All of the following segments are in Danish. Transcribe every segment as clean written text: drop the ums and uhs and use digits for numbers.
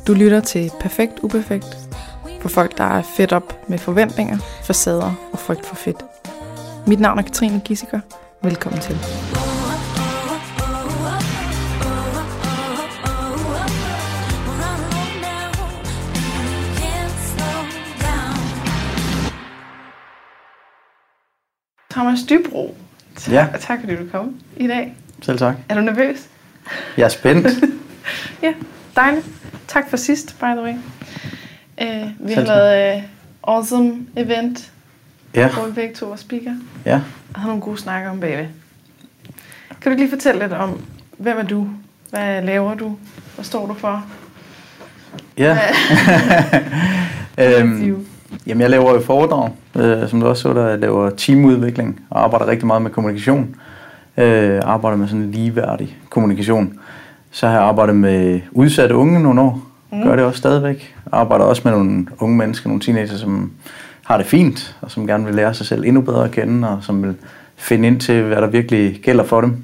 Du lytter til Perfekt Uperfekt for folk, der er fedt op med forventninger, facader og frygt for fedt. Mit navn er Katrine Gissiker. Velkommen til. Thomas Dybro, tak fordi du kom i dag. Selv tak. Er du nervøs? Jeg er spændt. Ja, dejligt. Tak for sidst, by the way. Vi har lavet awesome event, hvor vi begge to var speaker. Ja. Og har nogle gode snakker om bagved. Kan du ikke lige fortælle lidt om, hvem er du? Hvad laver du? Hvad står du for? Ja. Jamen, jeg laver jo foredrag, som du også så der. Jeg laver teamudvikling og arbejder rigtig meget med kommunikation. Arbejder med sådan en ligeværdig kommunikation. Så har jeg arbejdet med udsatte unge nogle år. Gør det også stadigvæk. Arbejder også med nogle unge mennesker, nogle teenager, som har det fint, og som gerne vil lære sig selv endnu bedre at kende, og som vil finde ind til, hvad der virkelig gælder for dem.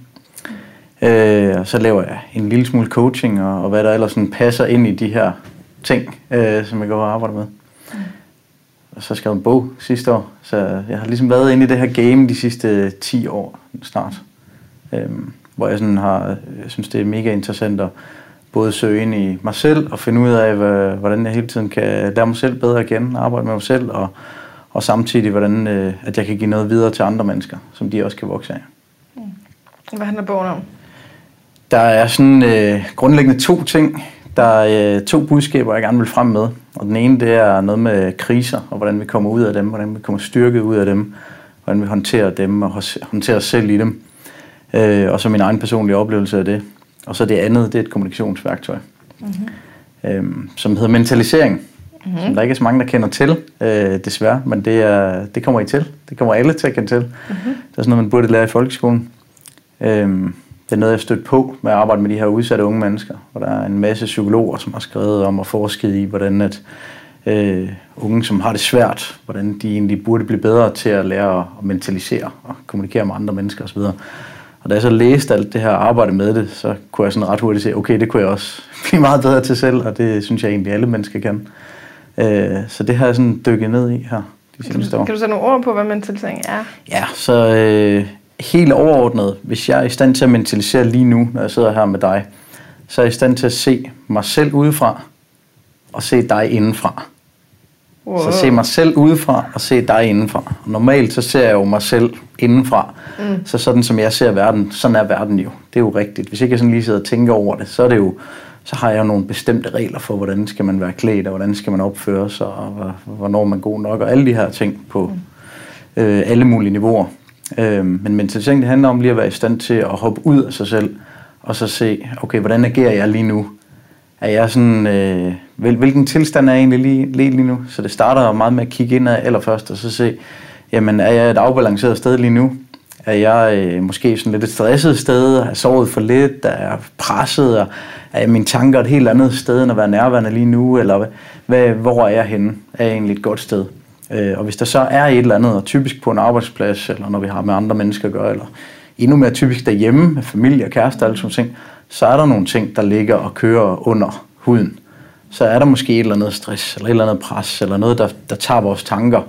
Og så laver jeg en lille smule coaching, og hvad der ellers sådan passer ind i de her ting, som jeg går og arbejder med. Og så skrev jeg en bog sidste år, så jeg har ligesom været inde i det her game de sidste 10 år snart. Hvor jeg sådan synes, det er mega interessant at både søge ind i mig selv og finde ud af, hvordan jeg hele tiden kan lære mig selv bedre at kende, arbejde med mig selv, og samtidig, hvordan at jeg kan give noget videre til andre mennesker, som de også kan vokse af. Hvad handler bogen om? Der er sådan grundlæggende 2 ting. Der er 2 budskaber, jeg gerne vil frem med. Og den ene, det er noget med kriser, og hvordan vi kommer ud af dem, hvordan vi kommer styrket ud af dem, hvordan vi håndterer dem og håndterer os selv i dem. Og så min egen personlige oplevelse af det. Og så det andet, det er et kommunikationsværktøj, som hedder mentalisering, som der ikke er så mange, der kender til, desværre, men det kommer I til. Det kommer alle til at kende til. Det er sådan noget, man burde lære i folkeskolen. Det er noget, jeg har stødt på med at arbejde med de her udsatte unge mennesker, hvor der er en masse psykologer, som har skrevet om at forske i, hvordan at unge, som har det svært, hvordan de egentlig burde blive bedre til at lære at mentalisere og kommunikere med andre mennesker osv. Og da jeg så læste alt det her arbejde med det, så kunne jeg sådan ret hurtigt se, okay, det kunne jeg også blive meget bedre til selv, og det synes jeg egentlig alle mennesker kan. Så det har jeg sådan dykket ned i her de seneste år. Kan du sætte nogle ord på, hvad mentalisering er? Ja, så helt overordnet, hvis jeg er i stand til at mentalisere lige nu, når jeg sidder her med dig, så er jeg i stand til at se mig selv udefra, og se dig indenfra. Wow. Så se mig selv udefra og se dig indenfra. Normalt så ser jeg jo mig selv indenfra. Så sådan som jeg ser verden, sådan er verden jo. Det er jo rigtigt. Hvis ikke jeg sådan lige sidder og tænker over det, så har jeg jo nogle bestemte regler for, hvordan skal man være klædt, og hvordan skal man opføre sig, og hvornår man er god nok, og alle de her ting på alle mulige niveauer. Men mentalisering, det handler om lige at være i stand til at hoppe ud af sig selv, og så se, okay, hvordan agerer jeg lige nu? Er jeg sådan, hvilken tilstand er jeg egentlig lige nu? Så det starter meget med at kigge indad allerførst, og så se, jamen er jeg et afbalanceret sted lige nu? Er jeg måske sådan lidt et stresset sted? Har jeg sovet for lidt? Er jeg presset? Er mine tanker et helt andet sted end at være nærværende lige nu? Eller hvor er jeg henne? Er jeg egentlig et godt sted? Og hvis der så er et eller andet, og typisk på en arbejdsplads, eller når vi har med andre mennesker at gøre, eller endnu mere typisk derhjemme med familie og kærester og alle sådan ting, så er der nogle ting, der ligger og kører under huden. Så er der måske et eller andet stress, eller et eller andet pres, eller noget, der tager vores tanker,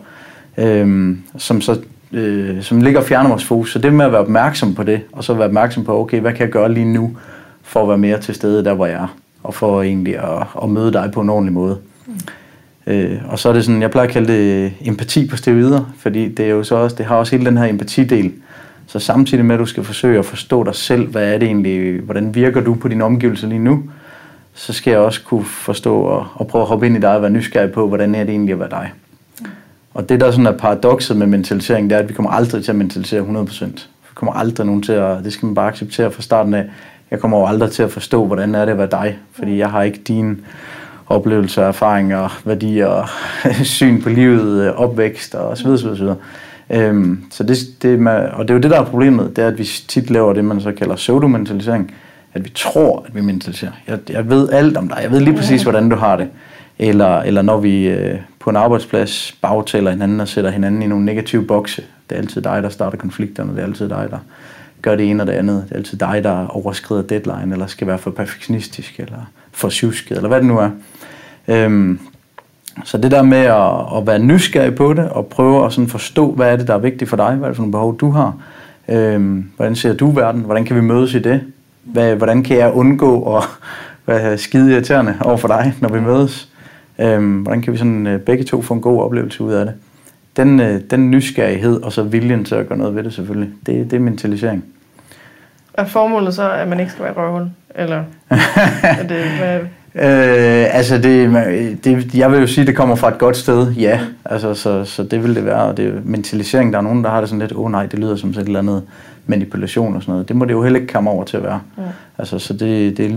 som ligger og fjerner vores fokus. Så det med at være opmærksom på det, og så være opmærksom på, okay, hvad kan jeg gøre lige nu, for at være mere til stede der, hvor jeg er, og for egentlig at møde dig på en ordentlig måde. Og så er det sådan, jeg plejer at kalde det empati på steroider, fordi det er jo så også, det har også hele den her empatidel. Så samtidig med, at du skal forsøge at forstå dig selv, hvad er det egentlig, hvordan virker du på dine omgivelser lige nu, så skal jeg også kunne forstå og prøve at hoppe ind i dig og være nysgerrig på, hvordan er det egentlig at være dig. Og det, der sådan er paradokset med mentalisering, det er, at vi kommer aldrig til at mentalisere 100%. Vi kommer aldrig nogen til at, det skal man bare acceptere fra starten af. Jeg kommer jo aldrig til at forstå, hvordan er det at være dig, fordi jeg har ikke dine oplevelser, erfaringer, værdier, syn på livet, opvækst og så videre. Så og det er jo det, der er problemet, det er, at vi tit laver det, man så kalder pseudomentalisering, at vi tror, at vi mentaliserer. Jeg ved alt om dig, jeg ved lige præcis, hvordan du har det. Eller når vi på en arbejdsplads bagtaler hinanden og sætter hinanden i nogle negative bokse. Det er altid dig, der starter konflikterne, det er altid dig, der gør det ene og det andet. Det er altid dig, der overskrider deadline, eller skal være for perfektionistisk, eller forsjusket, eller hvad det nu er. Så det der med at være nysgerrig på det, og prøve at sådan forstå, hvad er det, der er vigtigt for dig, hvad er det for nogle behov, du har, hvordan ser du verden, hvordan kan vi mødes i det, hvordan kan jeg undgå at være skide irriterende over for dig, når vi mødes, hvordan kan vi sådan begge to få en god oplevelse ud af det. Den nysgerrighed, og så viljen til at gøre noget ved det selvfølgelig, det er mentalisering. Er formålet så, at man ikke skal være røvhul? Eller er det, hvad? Jeg vil jo sige, at det kommer fra et godt sted, ja. Altså, så det vil det være. Og det er mentalisering, der er nogen, der har det sådan lidt, nej, det lyder som et eller andet manipulation og sådan noget. Det må det jo heller ikke komme over til at være. Ja. Altså, så det er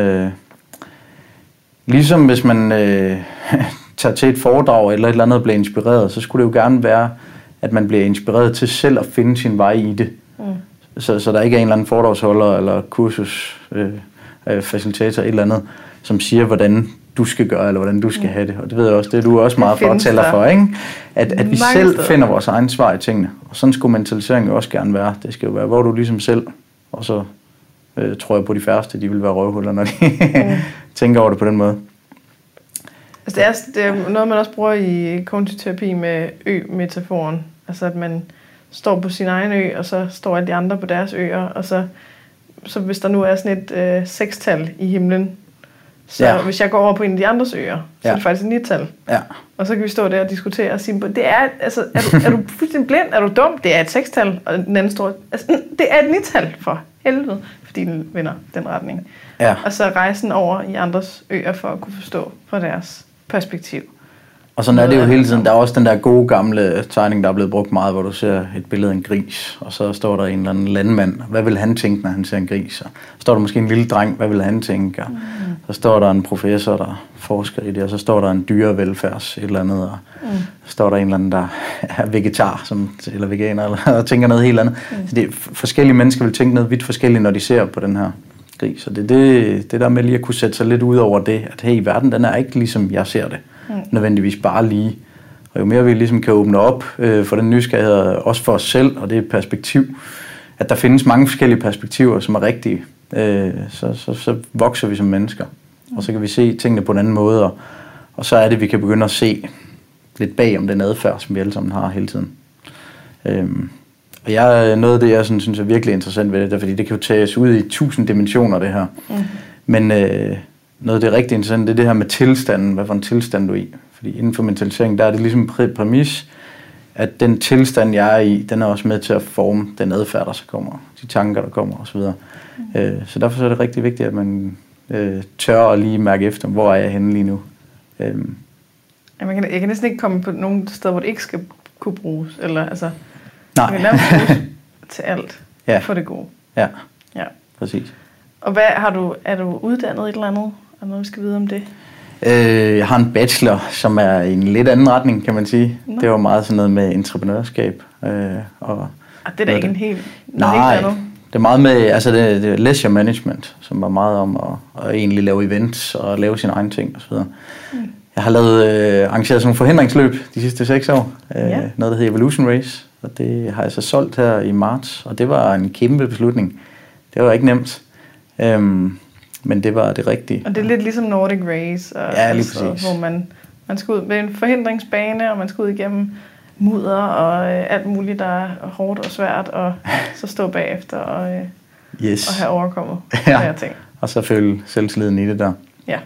ligesom hvis man tager til et foredrag eller et eller andet og bliver inspireret, så skulle det jo gerne være, at man bliver inspireret til selv at finde sin vej i det. Så der ikke er en eller anden foredragsholder eller kursus facilitator et eller andet, som siger, hvordan du skal gøre, eller hvordan du skal have det. Og det ved jeg også, det er du også meget fortæller for, ikke? At vi selv finder vores egen svar i tingene. Og sådan skulle mentalisering jo også gerne være. Det skal jo være, hvor du ligesom selv, og så tror jeg på de færreste, de vil være røvhuller, når de tænker over det på den måde. Altså det er noget, man også bruger i kognitiv terapi med ø-metaforen. Altså at man står på sin egen ø, og så står alle de andre på deres øer, og så hvis der nu er sådan et sekstal i himlen, så hvis jeg går over på en af de andres øer, så er det faktisk et nittal. Ja. Og så kan vi stå der og diskutere og sige, det er, altså, er du fuldstændig blind? Er du dum? Det er et sekstal, og den anden står, altså, det er et nittal for helvede, fordi den vender den retning. Ja. Og så rejsen over i andres øer for at kunne forstå fra deres perspektiv. Og sådan er det jo hele tiden. Der er også den der gode gamle tegning, der er blevet brugt meget, hvor du ser et billede af en gris, og så står der en eller anden landmand. Hvad vil han tænke, når han ser en gris? Og så står der måske en lille dreng. Hvad vil han tænke? Og så står der en professor, der forsker i det, og så står der en dyrevelfærds et eller andet, og så står der en eller anden, der er vegetar, eller veganer, eller tænker noget helt andet. Så det er, forskellige mennesker vil tænke noget vidt forskelligt, når de ser på den her gris. Så det der med lige at kunne sætte sig lidt ud over det, at hey, verden, den er ikke ligesom jeg ser det. Nødvendigvis bare lige. Og jo mere vi ligesom kan åbne op for den nysgerrighed, også for os selv, og det er et perspektiv, at der findes mange forskellige perspektiver, som er rigtige, så vokser vi som mennesker. Og så kan vi se tingene på en anden måde, og så er det, vi kan begynde at se lidt bag om den adfærd, som vi alle sammen har hele tiden. Og noget af det, jeg synes er virkelig interessant ved det, fordi det kan jo tages ud i 1000 dimensioner, det her. Men noget af det rigtig interessante, det er det her med tilstanden. Hvad for en tilstand du er i? Fordi inden for mentalisering, der er det ligesom præmis, at den tilstand, jeg er i, den er også med til at forme den adfærd, der så kommer, de tanker, der kommer osv. Så derfor er det rigtig vigtigt, at man tør at lige mærke efter, hvor er jeg henne lige nu. Jeg kan næsten ikke komme på nogen steder, hvor det ikke skal kunne bruges. Eller, altså, nej. Man kan nærmest bruges til alt for det gode. Ja, præcis. Og er du uddannet et eller andet? Er der noget, vi skal vide om det? Jeg har en bachelor, som er i en lidt anden retning, kan man sige. Nå. Det var meget sådan noget med entreprenørskab. Og det er da ikke en helt... Nej, det er meget med det er leisure management, som var meget om at egentlig lave events og lave sine egne ting osv. Jeg har arrangeret sådan nogle forhindringsløb de sidste 6 år. Noget, der hedder Evolution Race. Og det har jeg så solgt her i marts. Og det var en kæmpe beslutning. Det var ikke nemt. Men det var det rigtige. Og det er lidt ligesom Nordic Race, og, ja, lige præcis. Hvor man skal ud med en forhindringsbane, og man skal ud igennem mudder og alt muligt, der er hårdt og svært, og så stå bagefter og have overkommet flere ting. Og så føle selvtilliden i det der. Ja.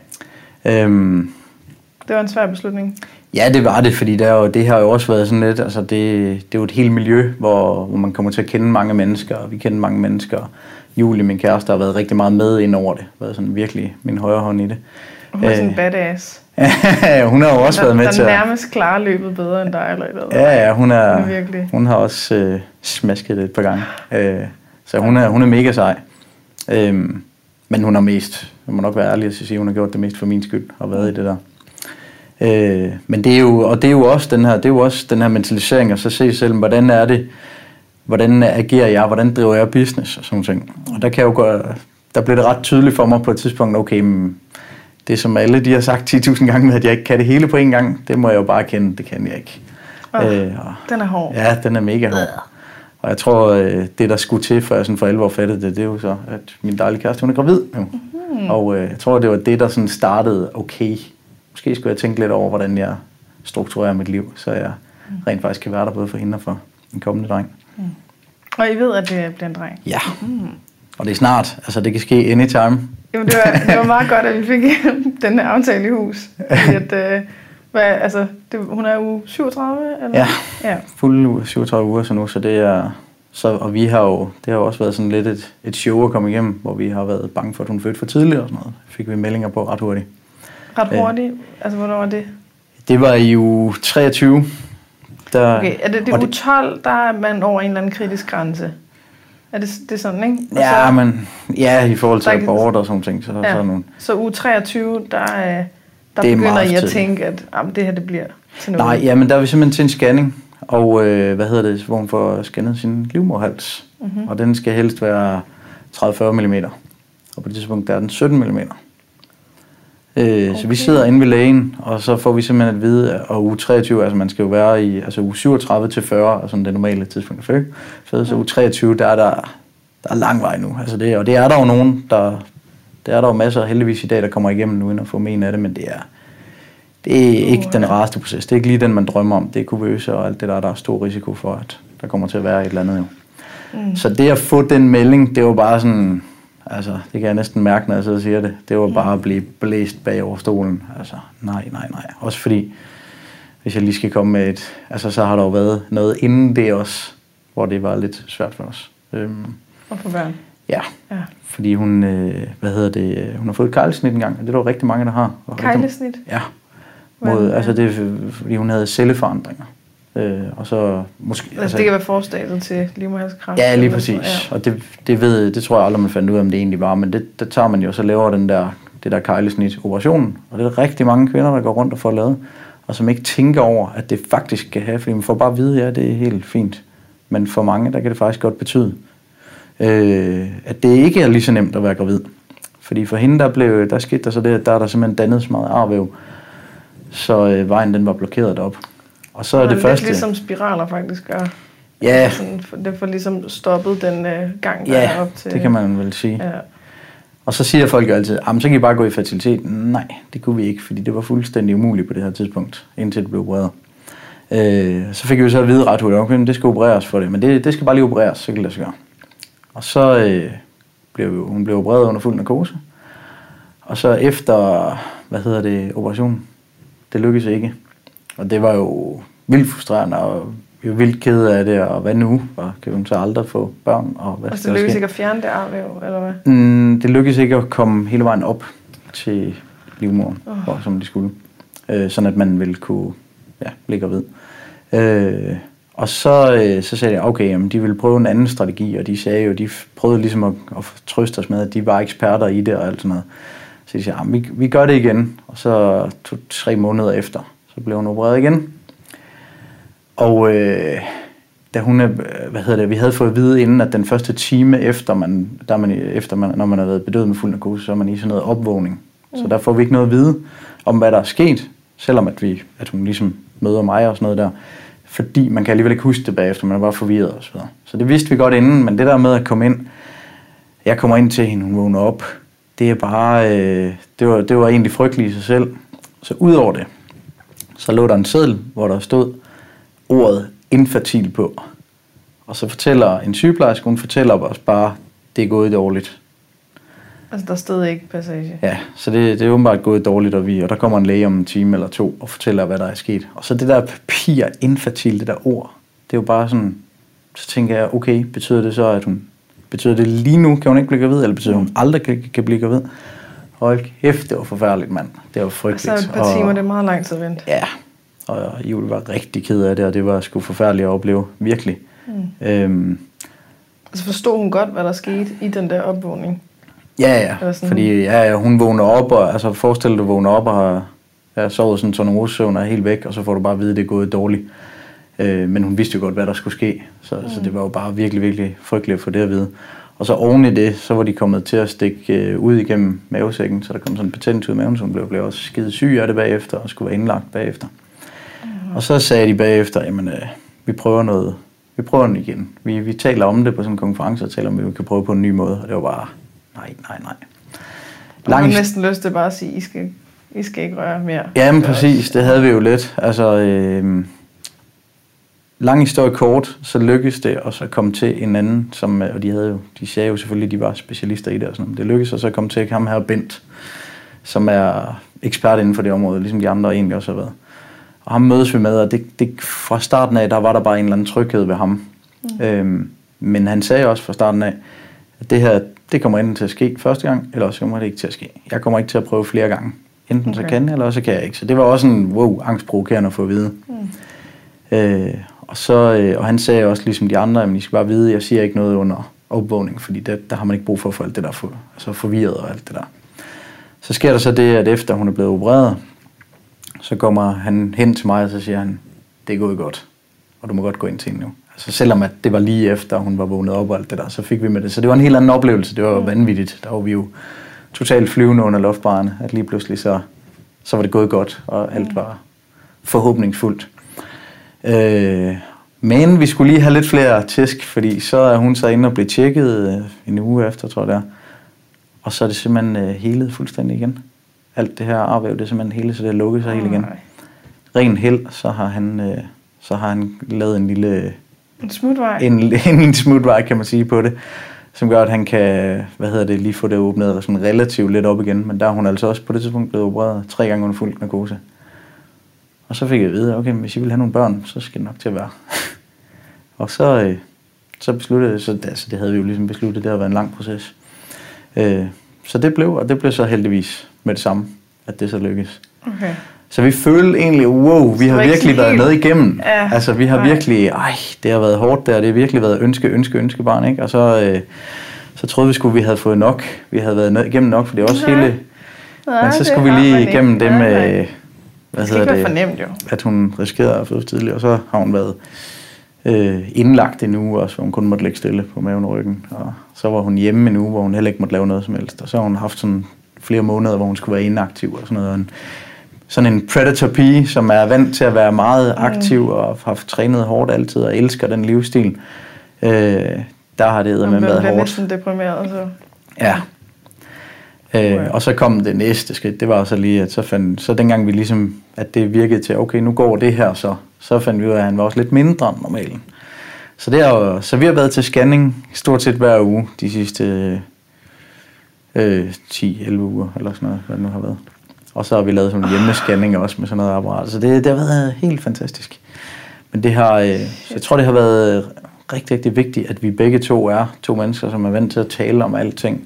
Det var en svær beslutning. Ja, det var det, fordi det har jo også været sådan lidt, altså det er jo et helt miljø, hvor man kommer til at kende mange mennesker, og vi kender mange mennesker. Julie, min kæreste, har været rigtig meget med ind over det. Været sådan virkelig min højre hånd i det. Hun er sådan en badass. Hun har jo også været med til at... Der nærmest klarer løbet bedre end dig, eller et eller andet. Ja, hun har også smasket det et par gange. Så hun er mega sej. Men hun har mest, jeg må nok være ærlig at sige, hun har gjort det mest for min skyld, og været i det der. Men det er jo også den her mentalisering, og så se selv, hvordan er det, hvordan agerer jeg, hvordan driver jeg business og sådan ting. Og der blev det ret tydeligt for mig på et tidspunkt, okay, det som alle de har sagt 10.000 gange med, at jeg ikke kan det hele på en gang, det må jeg jo bare kende, det kan jeg ikke. Den er hård. Ja, den er mega hård. Og jeg tror, det der skulle til, før jeg sådan for alvor fattede det, det er jo så, at min dejlige kæreste, hun er gravid nu. Og jeg tror, det var det, der sådan startede, okay, måske skulle jeg tænke lidt over, hvordan jeg strukturerer mit liv, så jeg rent faktisk kan være der både for hende og for en kommende dreng. Og I ved, at det bliver en dreng? Ja, og det er snart, altså det kan ske anytime. Jamen, det var meget godt, at vi fik den her aftale i hus. Fordi at, hun er uge 37? Eller? Ja, fulde 37 uger så nu, så det er... og vi har jo, det har jo også været sådan lidt et show at komme igennem, hvor vi har været bange for, at hun fødte for tidligt og sådan noget. Fik vi meldinger på ret hurtigt. Ret hurtigt? Altså, hvornår var det? Det var i uge 23. Okay, er det uge 12, der er man over en eller anden kritisk grænse? Er det sådan, ikke? Og ja, så, men i forhold til abort og sådan ting. Så uge 23, der begynder I at tænke, at det her det bliver til noget? Nej, men der er vi simpelthen til en scanning. Og hvor hun får scannet sin livmoderhals. Og den skal helst være 30-40 mm. Og på det tidspunkt der er den 17 mm. Okay. Så vi sidder inde ved lægen, og så får vi simpelthen at vide, at uge 23, altså man skal jo være i uge 37 til 40, altså det normale tidspunkt for så uge 23, der er lang vej nu. Altså det er der jo nogen, der er der jo masser heldigvis i dag, der kommer igennem nu, uden at få men af det, men det er ikke den rareste proces. Det er ikke lige den, man drømmer om. Det er kuvøse og alt det der er stor risiko for, at der kommer til at være et eller andet jo. Så det at få den melding, det var bare sådan, altså det kan jeg næsten mærke, når jeg sidder og siger det. Det var bare at blive blæst bag over stolen. Altså nej. Også fordi, hvis jeg lige skal komme med så har der jo været noget inden det også, hvor det var lidt svært for os. Og for børn? Ja, fordi hun, hun har fået kejlesnit engang, og det er der jo rigtig mange, der har. Kejlesnit? Ja. Det er, fordi hun havde celleforandringer. Og så måske... Altså det kan være forstadiet til livmoderhalskræft? Ja, lige præcis. Og det tror jeg aldrig, man fandt ud af, om det egentlig var. Men det tager man jo, så laver det der kejlesnit operationen. Og det er rigtig mange kvinder, der går rundt og får lavet. Og som ikke tænker over, at det faktisk kan have. Fordi man får bare at vide, ja, det er helt fint. Men for mange, der kan det faktisk godt betyde, at det ikke er lige så nemt at være gravid. Fordi for hende, der skete der så det, at der er der simpelthen dannet så meget arvæv. Så vejen den var blokeret derop. Og så er det første... lidt ligesom spiraler faktisk gør. Ja. Det får ligesom stoppet den gang, der er op til... det kan man vel sige. Ja. Og så siger folk jo altid, så kan I bare gå i fertilitet. Nej, det kunne vi ikke, fordi det var fuldstændig umuligt på det her tidspunkt, indtil det blev opereret. Så fik vi så at vide ret hurtigt, okay, det skal opereres for det, men det skal bare lige opereres, så kan det gøre. Og så blev hun opereret under fuld narkose. Og så efter, operationen, det lykkedes ikke. Og det var jo vildt frustrerende, og vi var vildt kede af det, og hvad nu? Og kan hun så aldrig få børn? Og det lykkedes ikke at fjerne det arvæv, eller hvad? Det lykkedes ikke at komme hele vejen op til livmoderen, som de skulle. Sådan at man ville kunne blive gravid. Og så sagde jeg, okay, jamen, de ville prøve en anden strategi, og de sagde jo, de prøvede ligesom at trøste os med, at de var eksperter i det og alt sådan noget. Så de sagde, vi gør det igen, og så 2-3 måneder efter, så blev hun opereret igen. Og da hun vi havde fået at vide inden, at den første time efter, når man har været bedøvet med fuld narkose, så er man i sådan noget opvågning. Så der får vi ikke noget at vide om, hvad der er sket, selvom at hun ligesom møder mig og sådan noget der. Fordi man kan alligevel ikke huske det bagefter, man er bare forvirret og så videre. Så det vidste vi godt inden, men det der med at komme ind, jeg kommer ind til hende, hun vågner op, det er bare, det var egentlig frygteligt i sig selv. Så ud over det, så lå der en seddel, hvor der stod ordet infertil på. Og så fortæller en sygeplejerske, hun fortæller os bare, det er gået dårligt. Altså der stod ikke passage? Ja, så det er åbenbart gået dårligt, og der kommer en læge om en time eller 2 og fortæller, hvad der er sket. Og så det der papir, infertil, det der ord, det er jo bare sådan, så tænker jeg, okay, betyder det så, at betyder det lige nu, kan hun ikke blive gravid, eller betyder hun aldrig kan blive gravid? Hold kæft, det var forfærdeligt, mand. Det var frygteligt. Så et par timer, det er meget lang tid at vente. Ja, og Julie var rigtig ked af det, og det var sgu forfærdeligt at opleve, virkelig. Altså forstod hun godt, hvad der skete i den der opvågning? Ja, fordi hun vågner op, og altså forestil dig, du vågner op og har sovet sådan en rosesøvn og er helt væk, og så får du bare at vide, at det er gået dårligt. Men hun vidste jo godt, hvad der skulle ske, så det var jo bare virkelig, virkelig frygteligt at få det at vide. Og så oven i det, så var de kommet til at stikke ud igennem mavesækken, så der kom sådan en betændelse ud af maven, så hun blev også skide syg af det bagefter, og skulle være indlagt bagefter. Og så sagde de bagefter, jamen vi prøver vi prøver den igen. Vi taler om det på sådan en konference, og taler om, at vi kan prøve på en ny måde. Og det var bare, nej. Og man har næsten lyst til bare at sige, I skal ikke røre mere. Jamen præcis, det havde vi jo lidt. Altså, lang historie kort, så lykkedes det at så komme til en anden, som, og de sagde jo selvfølgelig, at de var specialister i det og sådan noget. Det lykkedes at så komme til ham her Bent, som er ekspert inden for det område, ligesom de andre egentlig også har været. Og ham mødes vi med, og det fra starten af, der var der bare en eller anden tryghed ved ham. Men han sagde også fra starten af, at det her, det kommer enten til at ske første gang, eller også kommer det ikke til at ske. Jeg kommer ikke til at prøve flere gange. Enten så kan jeg, eller også kan jeg ikke. Så det var også en angstprovokerende at få at vide. Og han sagde også, ligesom de andre, at I skal bare vide, jeg siger ikke noget under opvågning, fordi der har man ikke brug for alt det der forvirret og alt det der. Så sker der så det, at efter hun er blevet opereret, så kommer han hen til mig, og så siger han, det er gået godt, og du må godt gå ind til hende nu. Altså selvom at det var lige efter, hun var vågnet op og alt det der, så fik vi med det. Så det var en helt anden oplevelse, det var vanvittigt. Der var vi jo totalt flyvende under luftbrædderne, at lige pludselig så var det gået godt, og alt var forhåbningsfuldt. Men vi skulle lige have lidt flere tæsk, fordi så er hun så inde og blive tjekket en uge efter, tror jeg det er. Og så er det simpelthen helet fuldstændig igen. Alt det her arvæv, det er simpelthen helet, så det har lukket sig helt igen. Ren held, så har han lavet en lille... En smutvej. En smutvej, kan man sige, på det. Som gør, at han kan, lige få det åbnet sådan relativt lidt op igen. Men der er hun altså også på det tidspunkt blevet opereret 3 gange under fuld narkose. Og så fik jeg at vide, okay, hvis I vil have nogle børn, så skal det nok til at være. Og så besluttede jeg, så det havde vi jo ligesom besluttet, det har været en lang proces. Så det blev så heldigvis med det samme, at det så lykkedes. Okay. Så vi følte egentlig, vi har virkelig været med igennem. Ja. Altså vi har virkelig, det har været hårdt der, det har virkelig været ønske barn, ikke? Og så troede vi havde fået nok, vi havde været igennem nok, for det er også hele... Men så skulle vi lige igennem det med... Fornemt, jo. At hun riskerede at føde tidligt, og så har hun været indlagt en uge også, hvor hun kun måtte ligge stille på maven og ryggen. Og så var hun hjemme en uge, hvor hun heller ikke måtte lave noget som helst. Og så har hun haft sådan flere måneder, hvor hun skulle være inaktiv og sådan noget. Sådan en predator pige, som er vant til at være meget aktiv og har trænet hårdt altid og elsker den livsstil. Der har det med været hårdt. Hun blev næsten deprimeret. Så. Ja. Og så kom det næste skridt, det var så lige, at så dengang vi ligesom, at det virkede til, okay, nu går det her, så fandt vi ud af, at han var også lidt mindre end normalen. Så vi har været til scanning stort set hver uge de sidste 10-11 uger, eller sådan noget, hvad det nu har været. Og så har vi lavet sådan en hjemmescanning også med sådan noget apparat, så det har været helt fantastisk. Men det har, jeg tror, det har været rigtig, rigtig vigtigt, at vi begge to er 2 mennesker, som er vant til at tale om alting,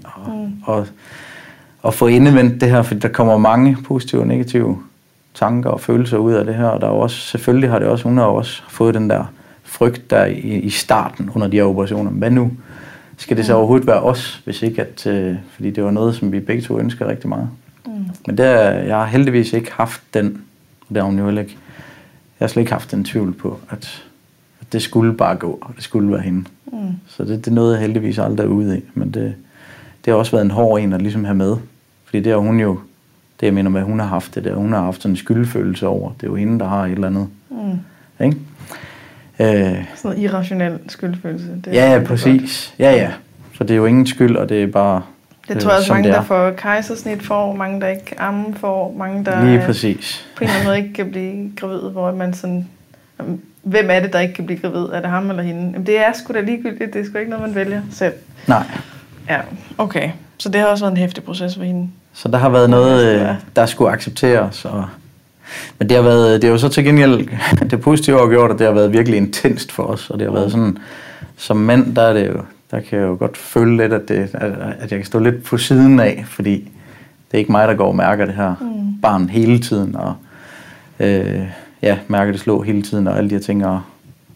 og få indevendt det her, fordi der kommer mange positive og negative tanker og følelser ud af det her, og der er også, selvfølgelig har det også, hun har også fået den der frygt der i starten under de her operationer. Hvad nu? Skal det så overhovedet være os, hvis ikke at, fordi det var noget, som vi begge to ønsker rigtig meget. Men jeg har heldigvis ikke haft den, og det har hun jo heller ikke, jeg har slet ikke haft den tvivl på, at det skulle bare gå, og det skulle være hende. Så det nåede jeg heldigvis aldrig ude i, men det har også været en hård en at ligesom have med. Fordi det er hun jo, det jeg mener med, at hun har haft det der, hun har haft sådan en skyldfølelse over. Det er jo hende, der har et eller andet. Ikke? Sådan noget irrationel skyldfølelse. Ja, præcis. Ja. Så det er jo ingen skyld, og det er bare det tror jeg også mange, der får kejsersnit får, mange, der ikke ammen får, mange, der lige præcis. På en eller anden måde ikke kan blive gravid, hvor man sådan... Hvem er det, der ikke kan blive gravid? Er det ham eller hende? Jamen, det er sgu da ligegyldigt. Det er sgu ikke noget, man vælger selv. Nej. Ja, okay. Så det har også været en heftig proces for hende. Så der har været noget, der skulle accepteres. Men det er jo så til gengæld, det positive har gjort, at det har været virkelig intenst for os. Og det har været sådan, som mand, der kan jeg jo godt føle lidt, at jeg kan stå lidt på siden af, fordi det er ikke mig, der går og mærker det her barn hele tiden. Og mærker det slå hele tiden, og alle de her ting. Og,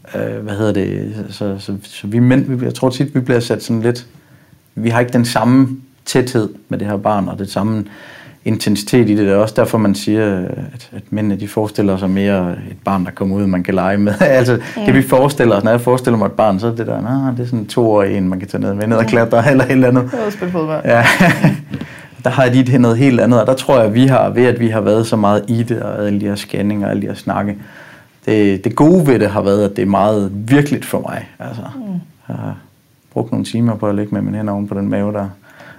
så vi mænd, jeg tror tit, vi bliver sat sådan lidt, vi har ikke den samme tæthed med det her barn, og det samme intensitet i det. Det er også derfor, man siger, at mændene, de forestiller sig mere et barn, der kommer ud, man kan lege med. Altså, det vi forestiller os, når jeg forestiller mig et barn, så er det der, det er sådan 2-årig en, man kan tage ned med ned og klatre, eller et eller andet. Det er også spillet fodbold. Ja. Der har de noget helt andet, og der tror jeg, at vi har været så meget i det, og alle de her scanninger, og alle de her snakke, det gode ved det har været, at det er meget virkeligt for mig. Altså, jeg har brugt nogle timer på at ligge med mine hænder oven på den mave der.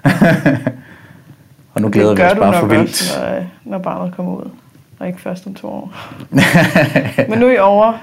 Og nu glæder vi os bare for vildt. Det gør du nok også, når barnet kommer ud, og ikke først om 2 år. Men nu i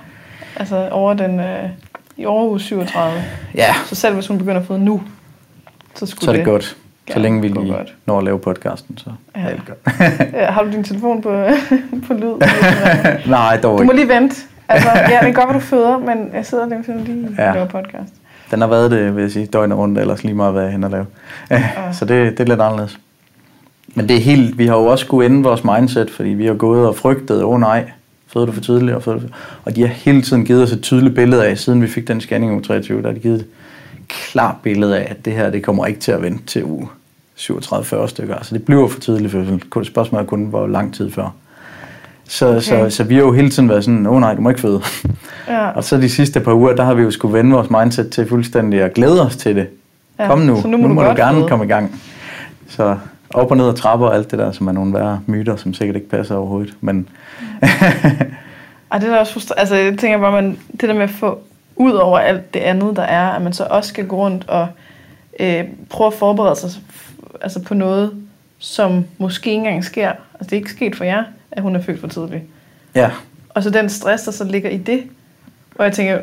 uge 37, ja. Så selv hvis hun begynder at føde nu, så er det godt. Så længe vi lige når at lave podcasten, så er det godt. Har du din telefon på lyd? Nej, dog ikke. Du må lige vente. Altså, ja, det er godt, at du føder, men jeg sidder lige og laver podcast. Den har været det, vil jeg sige, døgnet rundt, ellers lige meget, hvad jeg hen og lave. Så det er lidt anderledes. Men det er helt, vi har jo også skulle ændre vores mindset, fordi vi har gået og frygtet, nej, føder du for tidligt, og de har hele tiden givet os et tydeligt billede af, siden vi fik den scanning uge 23, der har de givet et klart billede af, at det her, det kommer ikke til at vente til uge 37-40 stykker. Altså det bliver for tidligt fødsel. Spørgsmålet er kun, hvor lang tid før. Så vi har jo hele tiden været sådan, nej, du må ikke føde. Ja. Og så de sidste par uger, der har vi jo skulle vende vores mindset til fuldstændig at glæde os til det. Ja. Kom nu må du gerne komme i gang. Så op og ned ad trapper og alt det der, som er nogle værre myter, som sikkert ikke passer overhovedet. Men det er også altså jeg tænker bare, det der med at få ud over alt det andet, der er, at man så også skal gå rundt og prøve at forberede sig altså på noget, som måske ikke engang sker. Altså det er ikke sket for jer, at hun er født for tidligt. Ja. Og så den stress, der så ligger i det, hvor jeg tænker,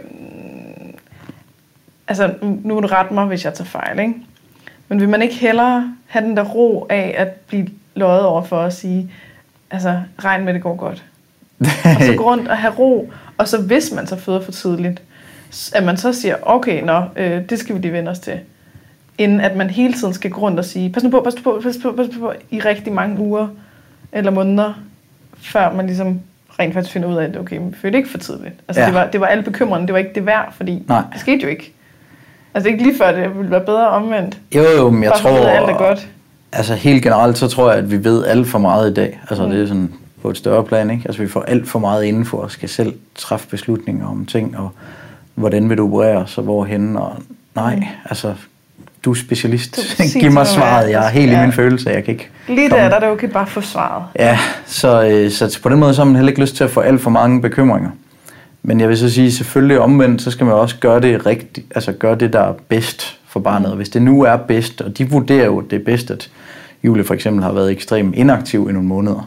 altså nu må du rette mig, hvis jeg tager fejl, ikke? Men vil man ikke hellere have den der ro af at blive løjet over for at sige, altså regn med, det går godt. Og så gå rundt og have ro, og så hvis man så føder for tidligt, at man så siger, okay, det skal vi lige vende os til. Inden at man hele tiden skal gå rundt og sige, pas nu på, i rigtig mange uger eller måneder, før man ligesom rent faktisk finder ud af, at okay, vi fødte ikke for tidligt. Altså det var alle bekymrende, det var ikke det værd, fordi det skete jo ikke. Altså ikke lige før, det ville være bedre omvendt. Jo, men jeg tror, at alt er godt. Altså helt generelt, så tror jeg, at vi ved alt for meget i dag. Altså det er sådan på et større plan, ikke? Altså vi får alt for meget indenfor og skal selv træffe beslutninger om ting, og hvordan vil du operere, så hvorhen, og altså du er specialist. Giv mig svaret, jeg er helt i min følelse, jeg kan ikke lige der er det okay bare få svaret. Ja, så på den måde så har man heller ikke lyst til at få alt for mange bekymringer. Men jeg vil så sige, selvfølgelig omvendt, så skal man også gøre det rigtigt, altså gøre det, der er bedst for barnet. Hvis det nu er bedst, og de vurderer jo, at det er bedst, at Julie for eksempel har været ekstremt inaktiv i nogle måneder.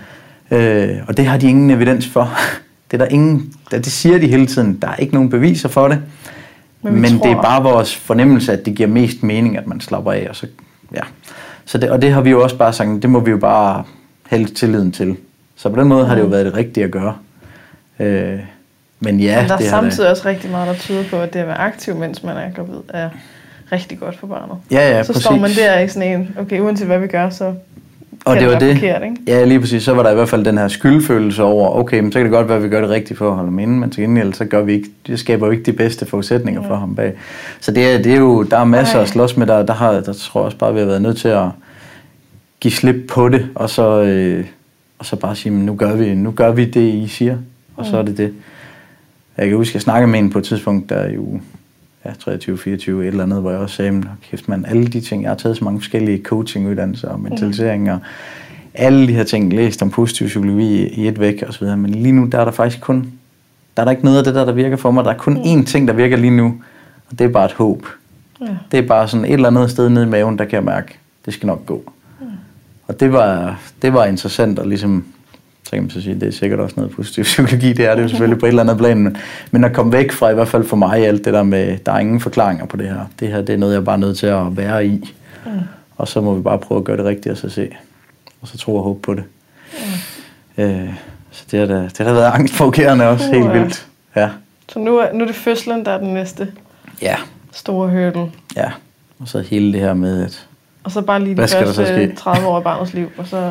Og det har de ingen evidens for. Det er der ingen, det siger de hele tiden, der er ikke nogen beviser for det. Men det er bare vores fornemmelse, at det giver mest mening, at man slapper af. Og så, og det har vi jo også bare sagt, det må vi jo bare hælde tilliden til. Så på den måde har det jo været det rigtige at gøre. Men der er samtidig også rigtig meget, der tyder på, at det at være aktiv, mens man er gravid, er rigtig godt for barnet. Ja, så præcis. står man der i sådan en, okay, uanset hvad vi gør, så og kan det var være forkert, ikke? Ja, lige præcis. Så var der i hvert fald den her skyldfølelse over, okay, men så kan det godt være, at vi gør det rigtigt for at holde ham inde, men til gengæld, så gør vi ikke, det skaber jo ikke de bedste forudsætninger for ham bag. Så det er jo, der er masser at slås med, der tror jeg også bare, vi har været nødt til at give slip på det, og så bare sige, nu gør vi det, I siger, og så er det det. Jeg kan huske, jeg snakkede med en på et tidspunkt, der jo 23-24, et eller andet, hvor jeg også sagde, kæft man, alle de ting, jeg har taget så mange forskellige coachinguddannelser og mentalisering og alle de her ting, læst om positiv psykologi i et væk og så videre, men lige nu, der er der faktisk kun, der er der ikke noget af det der virker for mig, der er kun én ting, der virker lige nu, og det er bare et håb. Det er bare sådan et eller andet sted nede i maven, der kan jeg mærke, det skal nok gå. Og det var interessant, og ligesom, så kan man så sige, det er sikkert også noget positiv psykologi, det er det jo selvfølgelig på et eller andet plan, men at komme væk fra, i hvert fald for mig, alt det der med, der er ingen forklaringer på det her. Det her, det er noget, jeg er bare nødt til at være i. Og så må vi bare prøve at gøre det rigtigt, og så se. Og så tro og håbe på det. Så det har da været angstprovokerende også, helt vildt. Ja. Så nu er det fødslen, der er den næste store hurdle. Ja, og så hele det her med, at og så bare lige de første 30 år af barnets liv, og så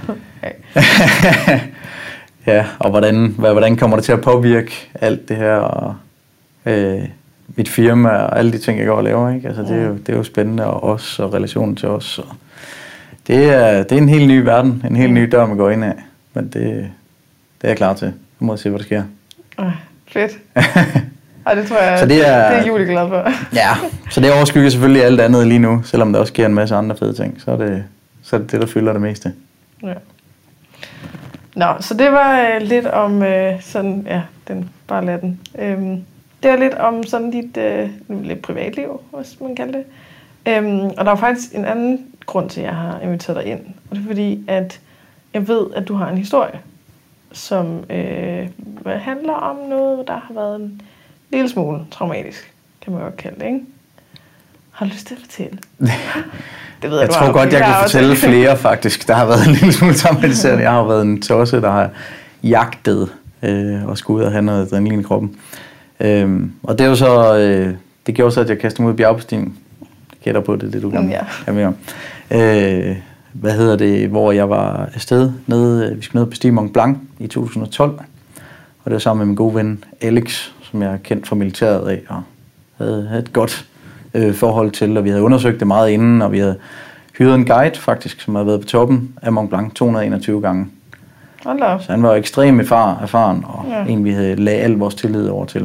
ja, og hvordan kommer det til at påvirke alt det her, og mit firma, og alle de ting, jeg går og laver, ikke? Altså, det er jo spændende, og os, og relationen til os, og det er en helt ny verden, en helt ny dør, man går ind af, men det er jeg klar til. Jeg må se, hvad der sker. Fedt. Ej, det tror jeg, det er Julie glad for. Ja, så det overskygger selvfølgelig alt andet lige nu, selvom der også sker en masse andre fede ting. Så er det, der fylder det meste. Ja. Nå, så det var lidt om sådan, ja, bare lad den. Det var lidt om sådan dit lidt privatliv, hvis man kalder det. Og der er faktisk en anden grund til, at jeg har inviteret dig ind. Og det er fordi, at jeg ved, at du har en historie, som handler om noget, der har været en lille smule traumatisk, kan man godt kalde det, ikke? Har du lyst til at fortælle? Det ved jeg tror godt, jeg kan fortælle flere faktisk, der har været en lille smule traumatiserende. Jeg har været en tosse, der har jagtet og skulle ud og have noget adrenalin i kroppen. Og det er jo så, det gjorde så, at jeg kastede mig ud i bjergbestigning. Jeg gætter på det, du kan mere om. Hvor jeg var afsted nede, vi skulle ned og bestige Mont Blanc i 2012. Og det var sammen med min gode ven Alex, som jeg er kendt fra militæret af, og havde et godt forhold til, og vi havde undersøgt det meget inden, og vi havde hyret en guide faktisk, som havde været på toppen af Mont Blanc 221 gange. Så han var jo ekstremt erfaren, og en vi havde lagt al vores tillid over til.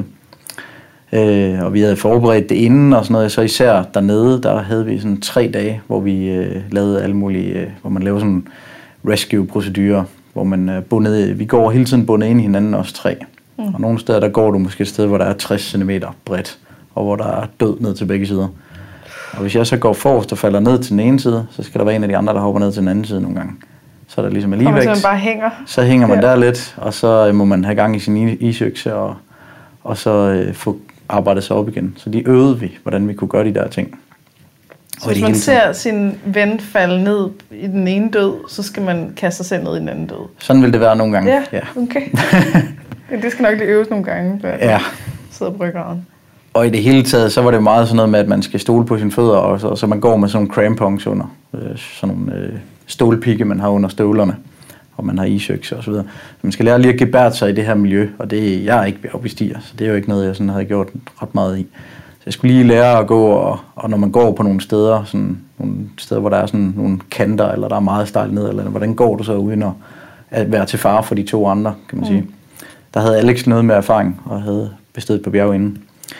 Og vi havde forberedt det inden og sådan noget, så især dernede, der havde vi sådan 3 dage, hvor vi lavede alle mulige, hvor man laver sådan rescue-procedurer, hvor man vi går hele tiden bundet ind i hinanden, os 3. Og nogle steder, der går du måske et sted, hvor der er 60 cm bredt, og hvor der er død ned til begge sider. Og hvis jeg så går forrest og falder ned til den ene side, så skal der være en af de andre, der hopper ned til den anden side nogle gange. Så er der ligesom alligevel. Så hænger man der lidt, og så må man have gang i sin isøkse, og så få arbejdet sig op igen. Så de øvede vi, hvordan vi kunne gøre de der ting. Så hvis man ser sin ven falde ned i den ene død, så skal man kaste sig selv ned i den anden død? Sådan vil det være nogle gange. Ja. Okay. Det skal nok lige øves nogle gange, før jeg sidder på ryggraden. Og i det hele taget, så var det meget sådan noget med, at man skal stole på sine fødder, og så man går med sådan nogle crampons under, sådan nogle stålpigge, man har under støvlerne, og man har isøkse og så videre. Så man skal lære lige at gebære sig i det her miljø, og jeg er ikke bjergbestiger, så det er jo ikke noget, jeg sådan havde gjort ret meget i. Så jeg skulle lige lære at gå, og når man går på nogle steder, sådan nogle steder, hvor der er sådan nogle kanter, eller der er meget stejlt ned, eller hvordan går du så uden at være til fare for de 2 andre, kan man sige. Der havde Alex noget med erfaring, og havde bestedet på bjerg inden.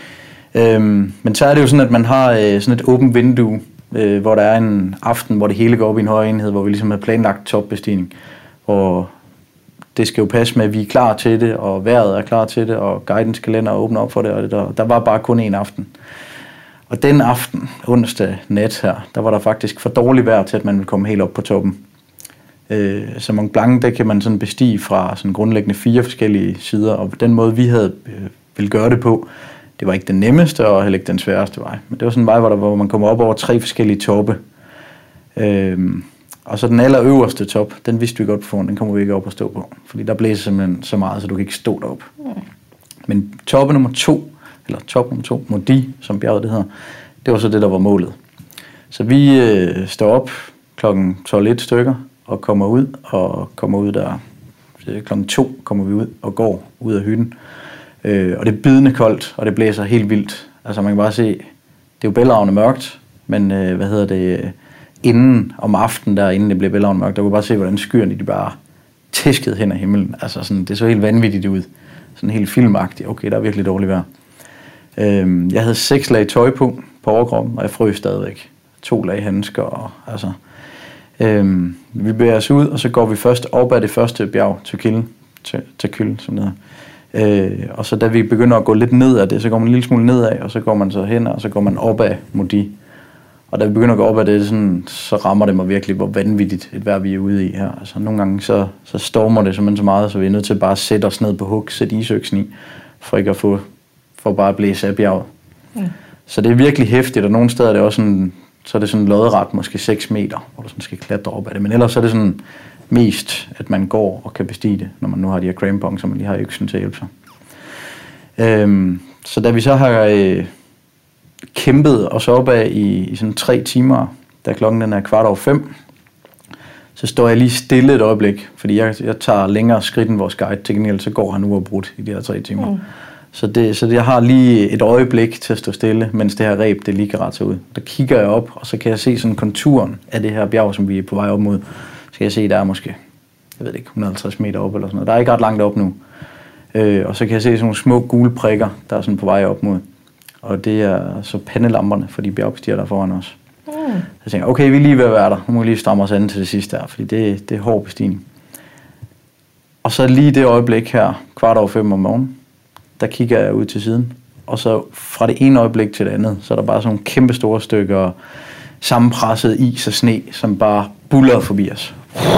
Men så er det jo sådan, at man har sådan et åbent vindue, hvor der er en aften, hvor det hele går op i en højere enhed, hvor vi ligesom har planlagt topbestigning. Og det skal jo passe med, at vi er klar til det, og vejret er klar til det, og guidens kalender åbner op for det, og der var bare kun én aften. Og den aften, onsdag nat her, der var der faktisk for dårligt vejr til, at man ville komme helt op på toppen. Så Mont Blanc, der kan man sådan bestige fra sådan grundlæggende 4 forskellige sider, og den måde, vi havde ville gøre det på, det var ikke den nemmeste, og heller ikke den sværeste vej. Men det var sådan en vej, hvor man kommer op over 3 forskellige toppe. Og så den allerøverste top, den vidste vi godt på forhånd, den kommer vi ikke op at stå på. Fordi der blæser simpelthen så meget, så du kan ikke stå derop. Men top nummer 2, Maudit, som bjerget det hedder, det var så det, der var målet. Så vi står op klokken 12:01 stykker, og kommer ud der. Klokken 2 kommer vi ud og går ud af hytten. Og det er bidende koldt, og det blæser helt vildt. Altså man kan bare se, det er jo bælragende mørkt, men inden om aftenen der, inden det blev bælragende mørkt, der kunne bare se, hvordan skyerne de bare tæskede hen ad himlen. Altså sådan, det så helt vanvittigt ud. Sådan helt filmagtigt. Okay, der er virkelig dårligt vejr. Jeg havde 6 lag tøj på overkroppen, og jeg frøs stadigvæk. 2 lag handsker, og altså... vi bevæger os ud, og så går vi først op ad det første bjerg, Tacul, som det hedder. Og så da vi begynder at gå lidt ned af det, så går man en lille smule nedad, og så går man så hen, og så går man op ad Maudit. Og da vi begynder at gå op ad det, sådan, så rammer det mig virkelig, hvor vanvittigt et vejr vi er ude i her. Altså nogle gange så stormer det simpelthen så meget, så vi er nødt til bare at sætte os ned på hug, sætte isøksen i, for ikke at få bare at blæse af bjerget. Så det er virkelig hæftigt, og nogle steder er det også sådan, så er det sådan lodret, måske 6 meter, hvor du sådan skal klatre op ad det. Men ellers så er det sådan mest, at man går og kan bestige det, når man nu har de her crampons, så man lige har øksen til at hjælpe sig. Så da vi så har kæmpet os opad i sådan 3 timer, da klokken den er 4:15, så står jeg lige stille et øjeblik, fordi jeg tager længere skridt end vores guide. Til gengæld så går han uafbrudt i de her 3 timer. Så jeg har lige et øjeblik til at stå stille, mens det her reb, det lige kan rette sig ud. Der kigger jeg op, og så kan jeg se sådan konturen af det her bjerg, som vi er på vej op mod. Så kan jeg se, der er måske, jeg ved ikke, 150 meter op eller sådan noget. Der er ikke ret langt op nu. Og så kan jeg se sådan nogle små gule prikker, der er sådan på vej op mod. Og det er så pandelamperne for de bjergbestiger, der er foran os. Så tænker jeg, okay, vi er lige ved at være der. Nu må vi lige stramme os an til det sidste her, fordi det er hård bestigning. Og så lige det øjeblik her, 4:15 om morgenen, der kigger jeg ud til siden. Og så fra det ene øjeblik til det andet, så er der bare sådan nogle kæmpe store stykker sammenpresset is og sne, som bare buller forbi os.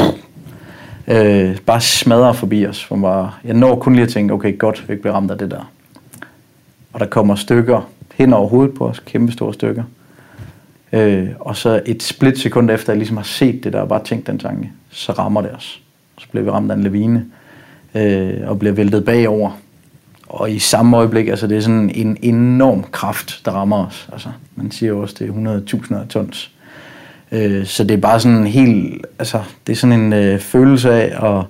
Bare smadrer forbi os. Jeg når kun lige at tænke, okay, godt, vi ikke bliver ramt af det der. Og der kommer stykker hen over hovedet på os, kæmpe store stykker. Og så et splitsekund efter, jeg ligesom har set det der, og bare tænkt den tanke, så rammer det os. Så bliver vi ramt af en lavine, og bliver væltet bagover. Og i samme øjeblik, altså det er sådan en enorm kraft, der rammer os. Altså, man siger jo også, det er 100.000 tons. Så det er bare sådan en helt, altså det er sådan en følelse af, og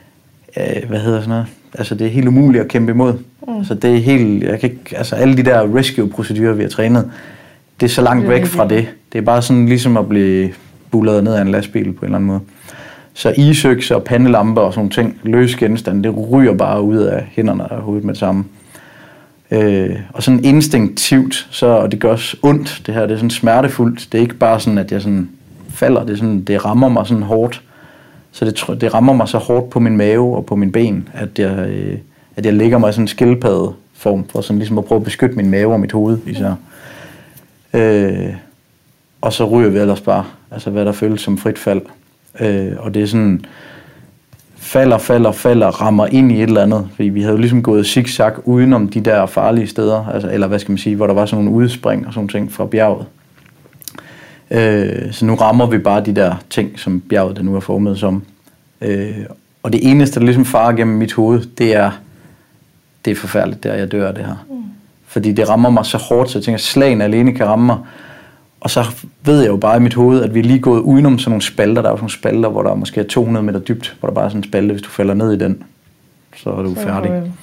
altså det er helt umuligt at kæmpe imod. Altså det er helt, jeg kan ikke, altså alle de der rescue-procedurer, vi har trænet, det er så langt væk fra det. Det er bare sådan ligesom at blive bulleret ned af en lastbil på en eller anden måde. Så isøkser og pandelamper og sådan ting, løse genstande, det ryger bare ud af hænderne og hovedet med det samme. Og sådan instinktivt, og det gør også ondt, det her, det er sådan smertefuldt. Det er ikke bare sådan, at jeg sådan falder, det rammer mig sådan hårdt. Så det rammer mig så hårdt på min mave og på min ben, at jeg ligger mig i sådan en skildpaddeform, for sådan ligesom at prøve at beskytte min mave og mit hoved især. Og så ryger vi ellers bare, altså hvad der føles som frit fald. Og det er sådan, falder, rammer ind i et eller andet, fordi vi havde jo ligesom gået zigzag udenom de der farlige steder, altså, eller hvad skal man sige, hvor der var sådan nogle udspring og sådan ting fra bjerget. Så nu rammer vi bare de der ting, som bjerget det nu er formet som. Og det eneste, der ligesom farer gennem mit hoved, det er forfærdeligt, der jeg dør af det her. Fordi det rammer mig så hårdt, så jeg tænker, at slagen alene kan ramme mig. Og så ved jeg jo bare i mit hoved, at vi er lige gået udenom sådan nogle spalter. Der er jo sådan nogle spalter, hvor der måske er 200 meter dybt, hvor der bare er sådan en spalte, hvis du falder ned i den, så er du færdig.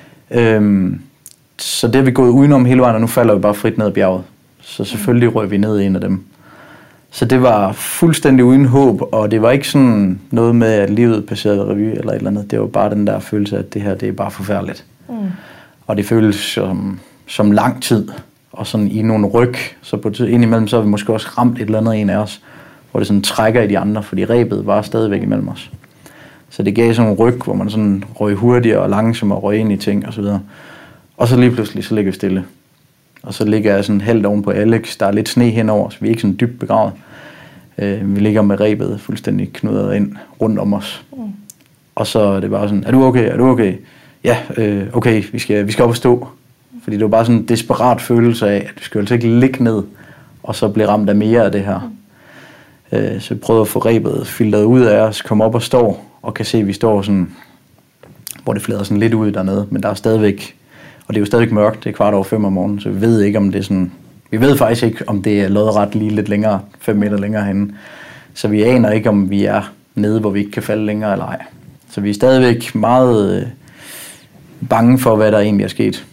Så det er vi gået udenom hele vejen, og nu falder vi bare frit ned ad bjerget. Så selvfølgelig røg vi ned i en af dem. Så det var fuldstændig uden håb, og det var ikke sådan noget med, at livet passerede revy eller et eller andet. Det var bare den der følelse af, at det her, det er bare forfærdeligt. Og det føles som lang tid. Og sådan i nogle ryg, så på indimellem, så har vi måske også ramt et eller andet en af os, hvor det sådan trækker i de andre, fordi rebet var stadigvæk imellem os. Så det gav sådan nogle ryg, hvor man sådan røg hurtigere og langsommere og røg ind i ting og så videre. Og så lige pludselig, så ligger vi stille. Og så ligger jeg sådan halvt oven på Alex, der er lidt sne henover, så vi er ikke sådan dybt begravet. Vi ligger med rebet fuldstændig knudret ind rundt om os. Og så er det bare sådan, er du okay? Ja, okay, vi skal op og stå. Fordi det var bare sådan en desperat følelse af, at vi skulle altså ikke ligge ned, og så blive ramt af mere af det her. Så jeg prøvede at få rebet filtret ud af os, komme op og stå, og kan se, at vi står sådan, hvor det flader sådan lidt ud dernede, men der er stadigvæk, og det er jo stadigvæk mørkt, det er 4:15 om morgenen, så vi ved ikke, om det er sådan, vi ved faktisk ikke, om det er lodret lige lidt længere, 5 meter længere henne. Så vi aner ikke, om vi er nede, hvor vi ikke kan falde længere eller ej. Så vi er stadigvæk meget bange for, hvad der egentlig er sket.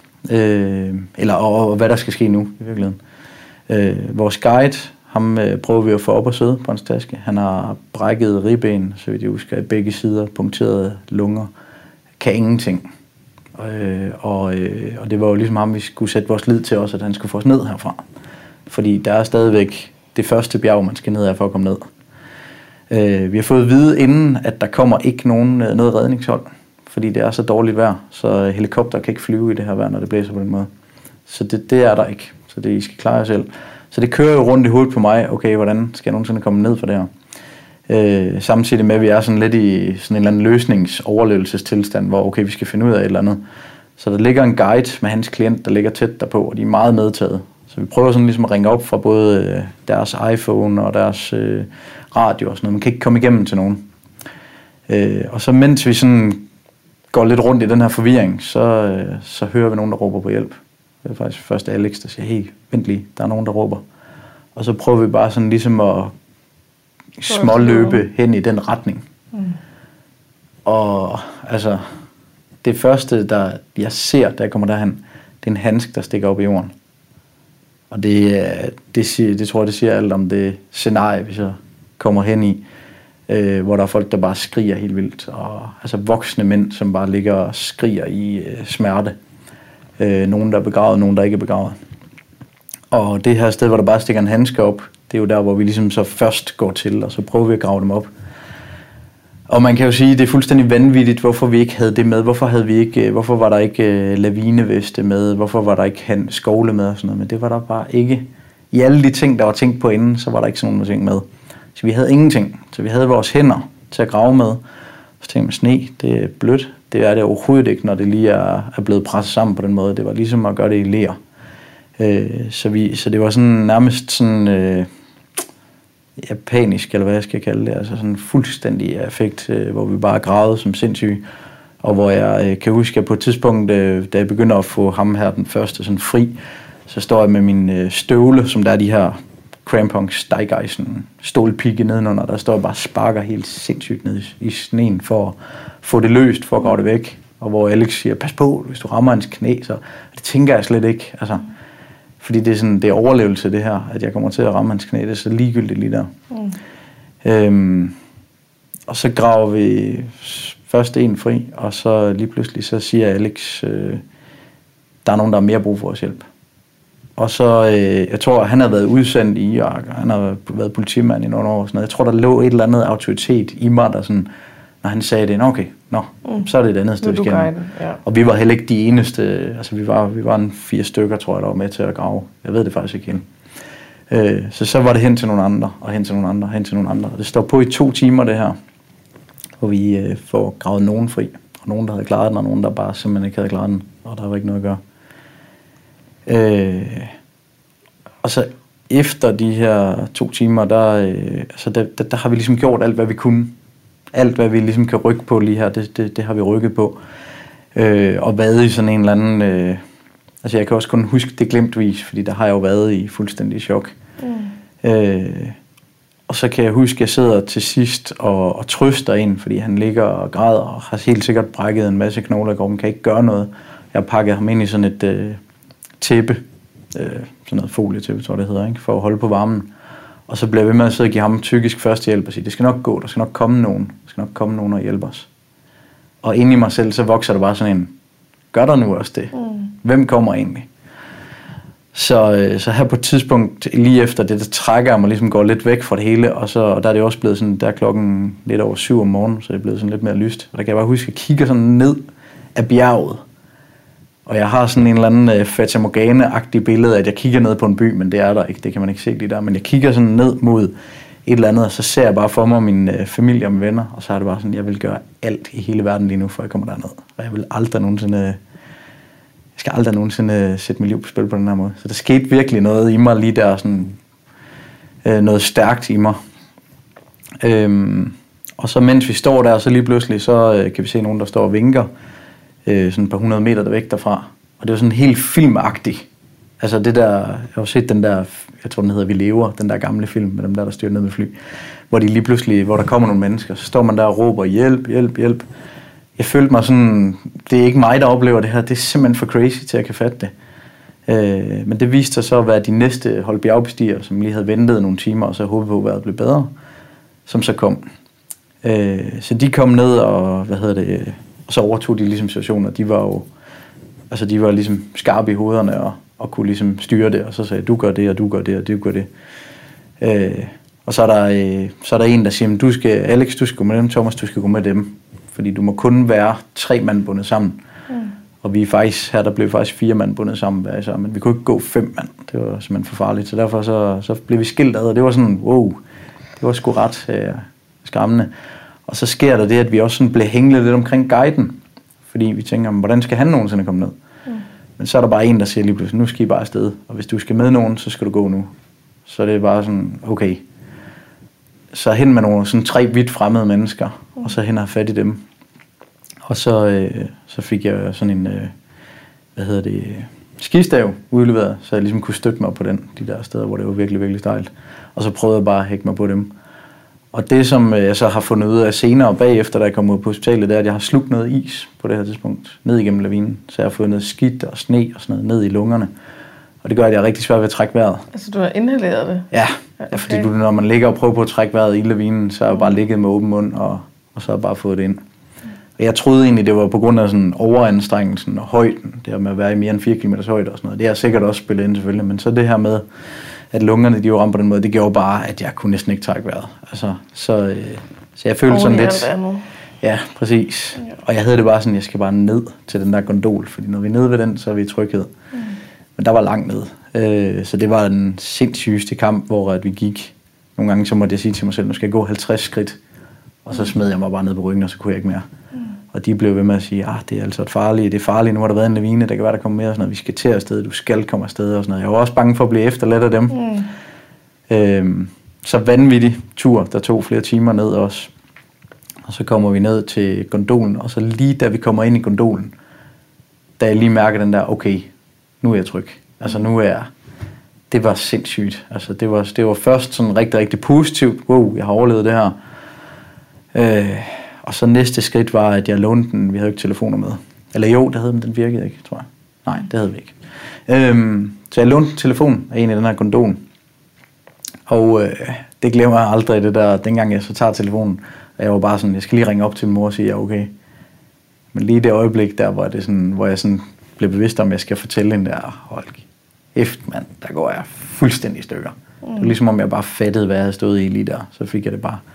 Og hvad der skal ske nu i virkeligheden. Vores guide, ham prøver vi at få op og sidde på hans taske. Han har brækket ribben, så vidt jeg husker, i begge sider, punkterede lunger, kan ingenting. Og det var jo ligesom ham, vi skulle sætte vores lid til os, at han skulle få os ned herfra. Fordi der er stadigvæk det første bjerg, man skal ned af for at komme ned. Vi har fået at vide inden, at der kommer ikke noget redningshold, fordi det er så dårligt vejr, så helikopter kan ikke flyve i det her vejr, når det blæser på den måde. Så det er der ikke, så det I skal klare jer selv. Så det kører jo rundt i hovedet på mig, okay, hvordan skal jeg nogensinde komme ned for det her? Samtidig med, at vi er sådan lidt i sådan en eller anden løsningsoverlevelsestilstand, hvor okay, vi skal finde ud af et eller andet. Så der ligger en guide med hans klient, der ligger tæt derpå, og de er meget medtaget. Så vi prøver sådan ligesom at ringe op fra både deres iPhone og deres radio og sådan noget. Man kan ikke komme igennem til nogen. Og så mens vi sådan går lidt rundt i den her forvirring, så hører vi nogen, der råber på hjælp. Det er faktisk først Alex, der siger, hey, vent lige, der er nogen, der råber. Og så prøver vi bare sådan ligesom at småløbe hen i den retning. Og altså, det første, jeg ser, da jeg kommer derhen, det er en handske, der stikker op i jorden. Og det tror jeg, det siger alt om det scenarie, vi så kommer hen i, hvor der er folk, der bare skriger helt vildt. Og altså voksne mænd, som bare ligger og skriger i smerte. Nogen, der er begravet, nogen, der ikke er begravet. Og det her sted, hvor der bare stikker en handske op, det er jo der, hvor vi ligesom så først går til, og så prøver vi at grave dem op. Og man kan jo sige, at det er fuldstændig vanvittigt, hvorfor vi ikke havde det med. Hvorfor var der ikke lavineveste med? Hvorfor var der ikke skovle med og sådan noget? Men det var der bare ikke. I alle de ting, der var tænkt på inden, så var der ikke sådan nogle ting med. Så vi havde ingenting. Så vi havde vores hænder til at grave med. Så tænkte man, sne, det er blødt. Det er det overhovedet ikke, når det lige er blevet presset sammen på den måde. Det var ligesom at gøre det i ler. Så det var sådan nærmest sådan japanisk, eller hvad jeg skal kalde det. Altså sådan fuldstændig affekt, hvor vi bare gravede som sindssyge. Og hvor jeg kan huske, at på et tidspunkt, da jeg begynder at få ham her den første sådan fri, så står jeg med min støvle, som der er de her crampons, Steigeisen, stålpigge nedenunder. Der står jeg bare og sparker helt sindssygt ned i sneen for at få det løst, for at grave det væk. Og hvor Alex siger, pas på, hvis du rammer hans knæ, så det tænker jeg slet ikke. Altså, fordi det er sådan, det er overlevelse det her, at jeg kommer til at ramme hans knæ. Det er så ligegyldigt lige der. Og så graver vi først en fri, og så lige pludselig så siger Alex, der er nogen, der har mere brug for vores hjælp. Og så, jeg tror, han har været udsendt i Irak, og han har været politimand i nogle år. Sådan noget. Jeg tror, der lå et eller andet autoritet i mig, der sådan, når han sagde det, okay, så er det et andet sted, vi skal hen. Ja. Og vi var heller ikke de eneste, altså vi var en 4 stykker, tror jeg, der var med til at grave. Jeg ved det faktisk ikke helt. Så var det hen til nogle andre, og hen til nogle andre, og hen til nogle andre. Og det står på i 2 timer, det her, hvor vi får gravet nogen fri. Og nogen, der havde klaret den, og nogen, der bare simpelthen ikke havde klaret den. Og der var ikke noget at gøre. Og så efter de her 2 timer, der har vi ligesom gjort alt, hvad vi kunne. Alt, hvad vi ligesom kan rykke på lige her, det har vi rykket på. Og været i sådan en eller anden... altså jeg kan også kun huske det glemtvis, fordi der har jeg jo været i fuldstændig chok. Og så kan jeg huske, at jeg sidder til sidst og trøster ind, fordi han ligger og græder og har helt sikkert brækket en masse knogler i kroppen, kan ikke gøre noget. Jeg har pakket ham ind i sådan et tæppe, sådan noget folietæppe, tror jeg det hedder, ikke? For at holde på varmen. Og så bliver jeg ved med at sidde og give ham psykisk førstehjælp og sige, det skal nok gå, der skal nok komme nogen. Der skal nok komme nogen og hjælpe os. Og inde i mig selv, så vokser der bare sådan en, gør der nu også det? Hvem kommer egentlig? Så her på et tidspunkt, lige efter det, der trækker jeg mig ligesom går lidt væk fra det hele, og der er det også blevet sådan, der er klokken lidt over 7 om morgenen, så det er blevet sådan lidt mere lyst. Og der kan jeg bare huske, at jeg kigger sådan ned af bjerget. Og jeg har sådan en eller anden Fata Morgana-agtig billede, at jeg kigger ned på en by, men det er der ikke, det kan man ikke se lige der. Men jeg kigger sådan ned mod et eller andet, og så ser jeg bare for mig min familie og mine venner, og så er det bare sådan, jeg vil gøre alt i hele verden lige nu, før jeg kommer derned. Og jeg skal aldrig nogensinde sætte mit liv på spil på den her måde. Så der skete virkelig noget i mig lige der, sådan noget stærkt i mig. Og så mens vi står der, så lige pludselig, så kan vi se nogen, der står og vinker, sådan et par 100 meter væk derfra. Og det var sådan helt filmagtigt. Altså det der, jeg har set den der, jeg tror den hedder Vi Lever, den der gamle film med dem der styrer ned med fly, hvor de lige pludselig, hvor der kommer nogle mennesker, så står man der og råber hjælp, hjælp, hjælp. Jeg følte mig sådan, det er ikke mig, der oplever det her, det er simpelthen for crazy til at jeg kan fatte det. Men det viste sig så at være de næste hold bjergbestigere, som lige havde ventet nogle timer, og så håbede på, at vejret blev bedre, som så kom. Så de kom ned, og og så overtog de ligesom situationen, og de var jo, altså de var ligesom skarpe i hovederne, og kunne ligesom styre det, og så sagde du gør det, og du gør det, og du gør det. Og så er der en, der siger, Alex, du skal gå med dem, Thomas, du skal gå med dem, fordi du må kun være 3 mand bundet sammen. Og vi er faktisk, her der blev faktisk 4 mand bundet sammen, men vi kunne ikke gå 5 mand, det var simpelthen for farligt, så derfor så blev vi skilt ad, og det var sådan, wow, det var sgu ret skræmmende. Og så sker der det, at vi også sådan blev hænglet lidt omkring guiden, fordi vi tænker, hvordan skal han nogensinde komme ned? Men så er der bare en, der siger lige pludselig, nu skal I bare afsted, og hvis du skal med nogen, så skal du gå nu. Så det er bare sådan, okay. Så hen med nogle sådan 3 vidt fremmede mennesker, og så hen og fat i dem. Og så fik jeg sådan en, skistav udleveret, så jeg ligesom kunne støtte mig på de der steder, hvor det var virkelig, virkelig stejlt. Og så prøvede jeg bare at hække mig på dem. Og det, som jeg så har fundet ud af senere bagefter, da jeg kom ud på hospitalet, det er, at jeg har slugt noget is på det her tidspunkt, ned igennem lavinen. Så jeg har fået noget skidt og sne og sådan noget ned i lungerne. Og det gør, at jeg er rigtig svært ved at trække vejret. Altså, du har inhaleret det? Ja, okay. Fordi når man ligger og prøver på at trække vejret i lavinen, så har jeg bare ligget med åben mund, og så har jeg bare fået det ind. Og jeg troede egentlig, det var på grund af sådan overanstrengelsen og højden, det her med at være i mere end 4 km højde og sådan noget. Det har sikkert også spillet ind selvfølgelig, men så det her med, at lungerne de var ramt på den måde, det gjorde bare, at jeg kunne næsten ikke trække vejret. Altså, Så jeg følte sådan lidt... Andet. Ja, præcis. Ja. Og jeg havde det bare sådan, jeg skal bare ned til den der gondol, fordi når vi er nede ved den, så er vi i tryghed. Men der var langt ned. Så det var den sindssygeste kamp, hvor at vi gik. Nogle gange så måtte jeg sige til mig selv, nu skal jeg gå 50 skridt. Og så smed jeg mig bare ned på ryggen, og så kunne jeg ikke mere. Og de blev ved med at sige, det er altså det er farligt, nu har der været en lavine, der kan være, der kommer mere, og sådan noget. Vi skal til afsted, du skal komme afsted, og sådan noget. Jeg var også bange for at blive efterladt af dem. Så vanvittig tur, der tog flere timer ned også. Og så kommer vi ned til gondolen, og så lige da vi kommer ind i gondolen, da jeg lige mærker den der, okay, nu er jeg tryg. Altså nu er jeg... Det var sindssygt. Altså det var først sådan rigtig, rigtig positivt. Wow, jeg har overlevet det her. Og så næste skridt var, at jeg lånte den. Vi havde ikke telefoner med. Eller jo, det havde den virkede ikke, tror jeg. Nej, det havde vi ikke. Så jeg lånte telefonen af en i den her gondol. Og det glemmer jeg aldrig, det der, dengang jeg så tager telefonen. Og jeg var bare sådan, jeg skal lige ringe op til min mor og sige, ja, okay. Men lige det øjeblik der, hvor jeg sådan blev bevidst om, at jeg skal fortælle hende der, hold kæft, mand, der går jeg fuldstændig i stykker. Det var ligesom om jeg bare fattede, hvad jeg havde stået i lige der. Så fik jeg det bare.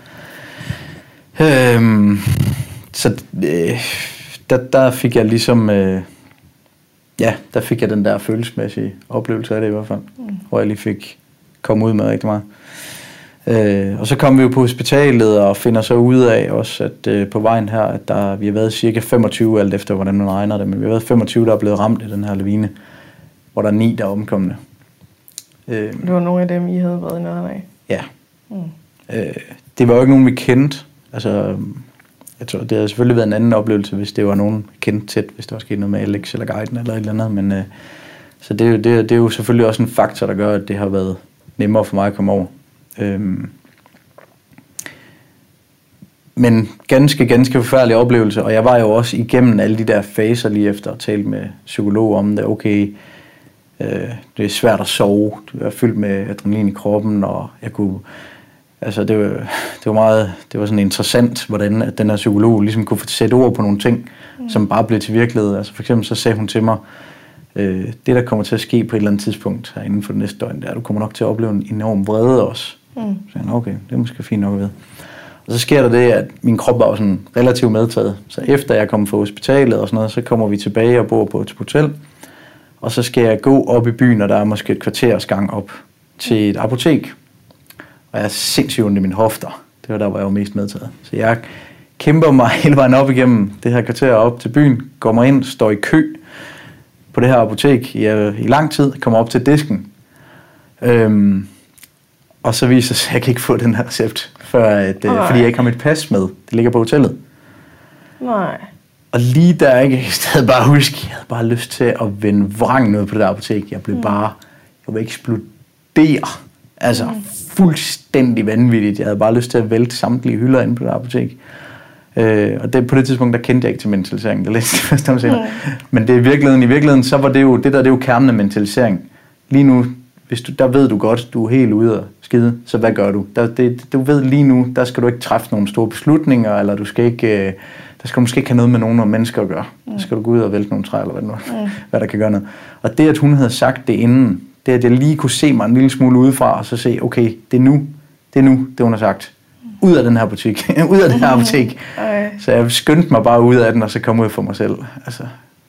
Der fik jeg ligesom, der fik jeg den der følelsesmæssige oplevelse af det i hvert fald. Hvor jeg lige fik komme ud med rigtig meget. Og så kom vi jo på hospitalet og finder så ud af også, at på vejen her, at vi har været cirka 25, alt efter hvordan man regner det, men vi har været 25, der er blevet ramt i den her lavine, hvor der er 9, der er omkomne. Det var nogle af dem, I havde været i nærheden af? Ja. Det var jo ikke nogen, vi kendte. Altså, jeg tror, det havde selvfølgelig været en anden oplevelse, hvis det var nogen kendt tæt, hvis der var sket noget med Alex eller guiden eller et eller andet, men så det er jo selvfølgelig også en faktor, der gør, at det har været nemmere for mig at komme over. Men ganske forfærdelig oplevelse, og jeg var jo også igennem alle de der faser lige efter at tale med psykologer om det. Okay, det er svært at sove, du er fyldt med adrenalin i kroppen, og jeg kunne, altså det var sådan interessant, hvordan at den her psykolog ligesom kunne sætte ord på nogle ting, som bare blev til virkelighed. Altså for eksempel så sagde hun til mig, det der kommer til at ske på et eller andet tidspunkt her inden for det næste døgn, der du kommer nok til at opleve en enorm vrede også. Så jeg, okay, det er måske fint nok at vide. Og så sker der det, at min krop var sådan relativt medtaget. Så efter jeg kom fra hospitalet og sådan noget, så kommer vi tilbage og bor på et hotel. Og så skal jeg gå op i byen, og der er måske et kvarters gang op til et apotek. Og jeg er sindssygt ondt i mine hofter. Det var der, hvor jeg var mest medtaget. Så jeg kæmper mig hele vejen op igennem det her kvarter op til byen, kommer ind, står i kø på det her apotek i lang tid, kommer op til disken. Og så viser sig, at jeg kan ikke få den her recept, fordi jeg ikke har mit pas med. Det ligger på hotellet. Nej. Og lige der, ikke, jeg havde bare huske, jeg havde bare lyst til at vende vrang noget på det der apotek. Jeg ville eksplodere. Altså fuldstændig vanvittigt. Jeg havde bare lyst til at vælte samtlige hylder inde på det der apotek. Og på det tidspunkt, der kendte jeg ikke til mentalisering. Der læste det først om senere. Men det i virkeligheden, så var det jo, det er jo kernen af mentalisering. Lige nu, der ved du godt, du er helt ude og skide, så hvad gør du? Du ved lige nu, der skal du ikke træffe nogle store beslutninger, eller du skal ikke, der skal du måske ikke have noget med nogle mennesker at gøre. Der skal du gå ud og vælte nogle træer, eller hvad der kan gøre noget. Og det, at hun havde sagt det inden, det at jeg lige kunne se mig en lille smule udefra, og så se, okay, det er nu, det hun har sagt. Ud af den her butik, ud af den her apotek. Så jeg skyndte mig bare ud af den, og så kom ud for mig selv. Altså,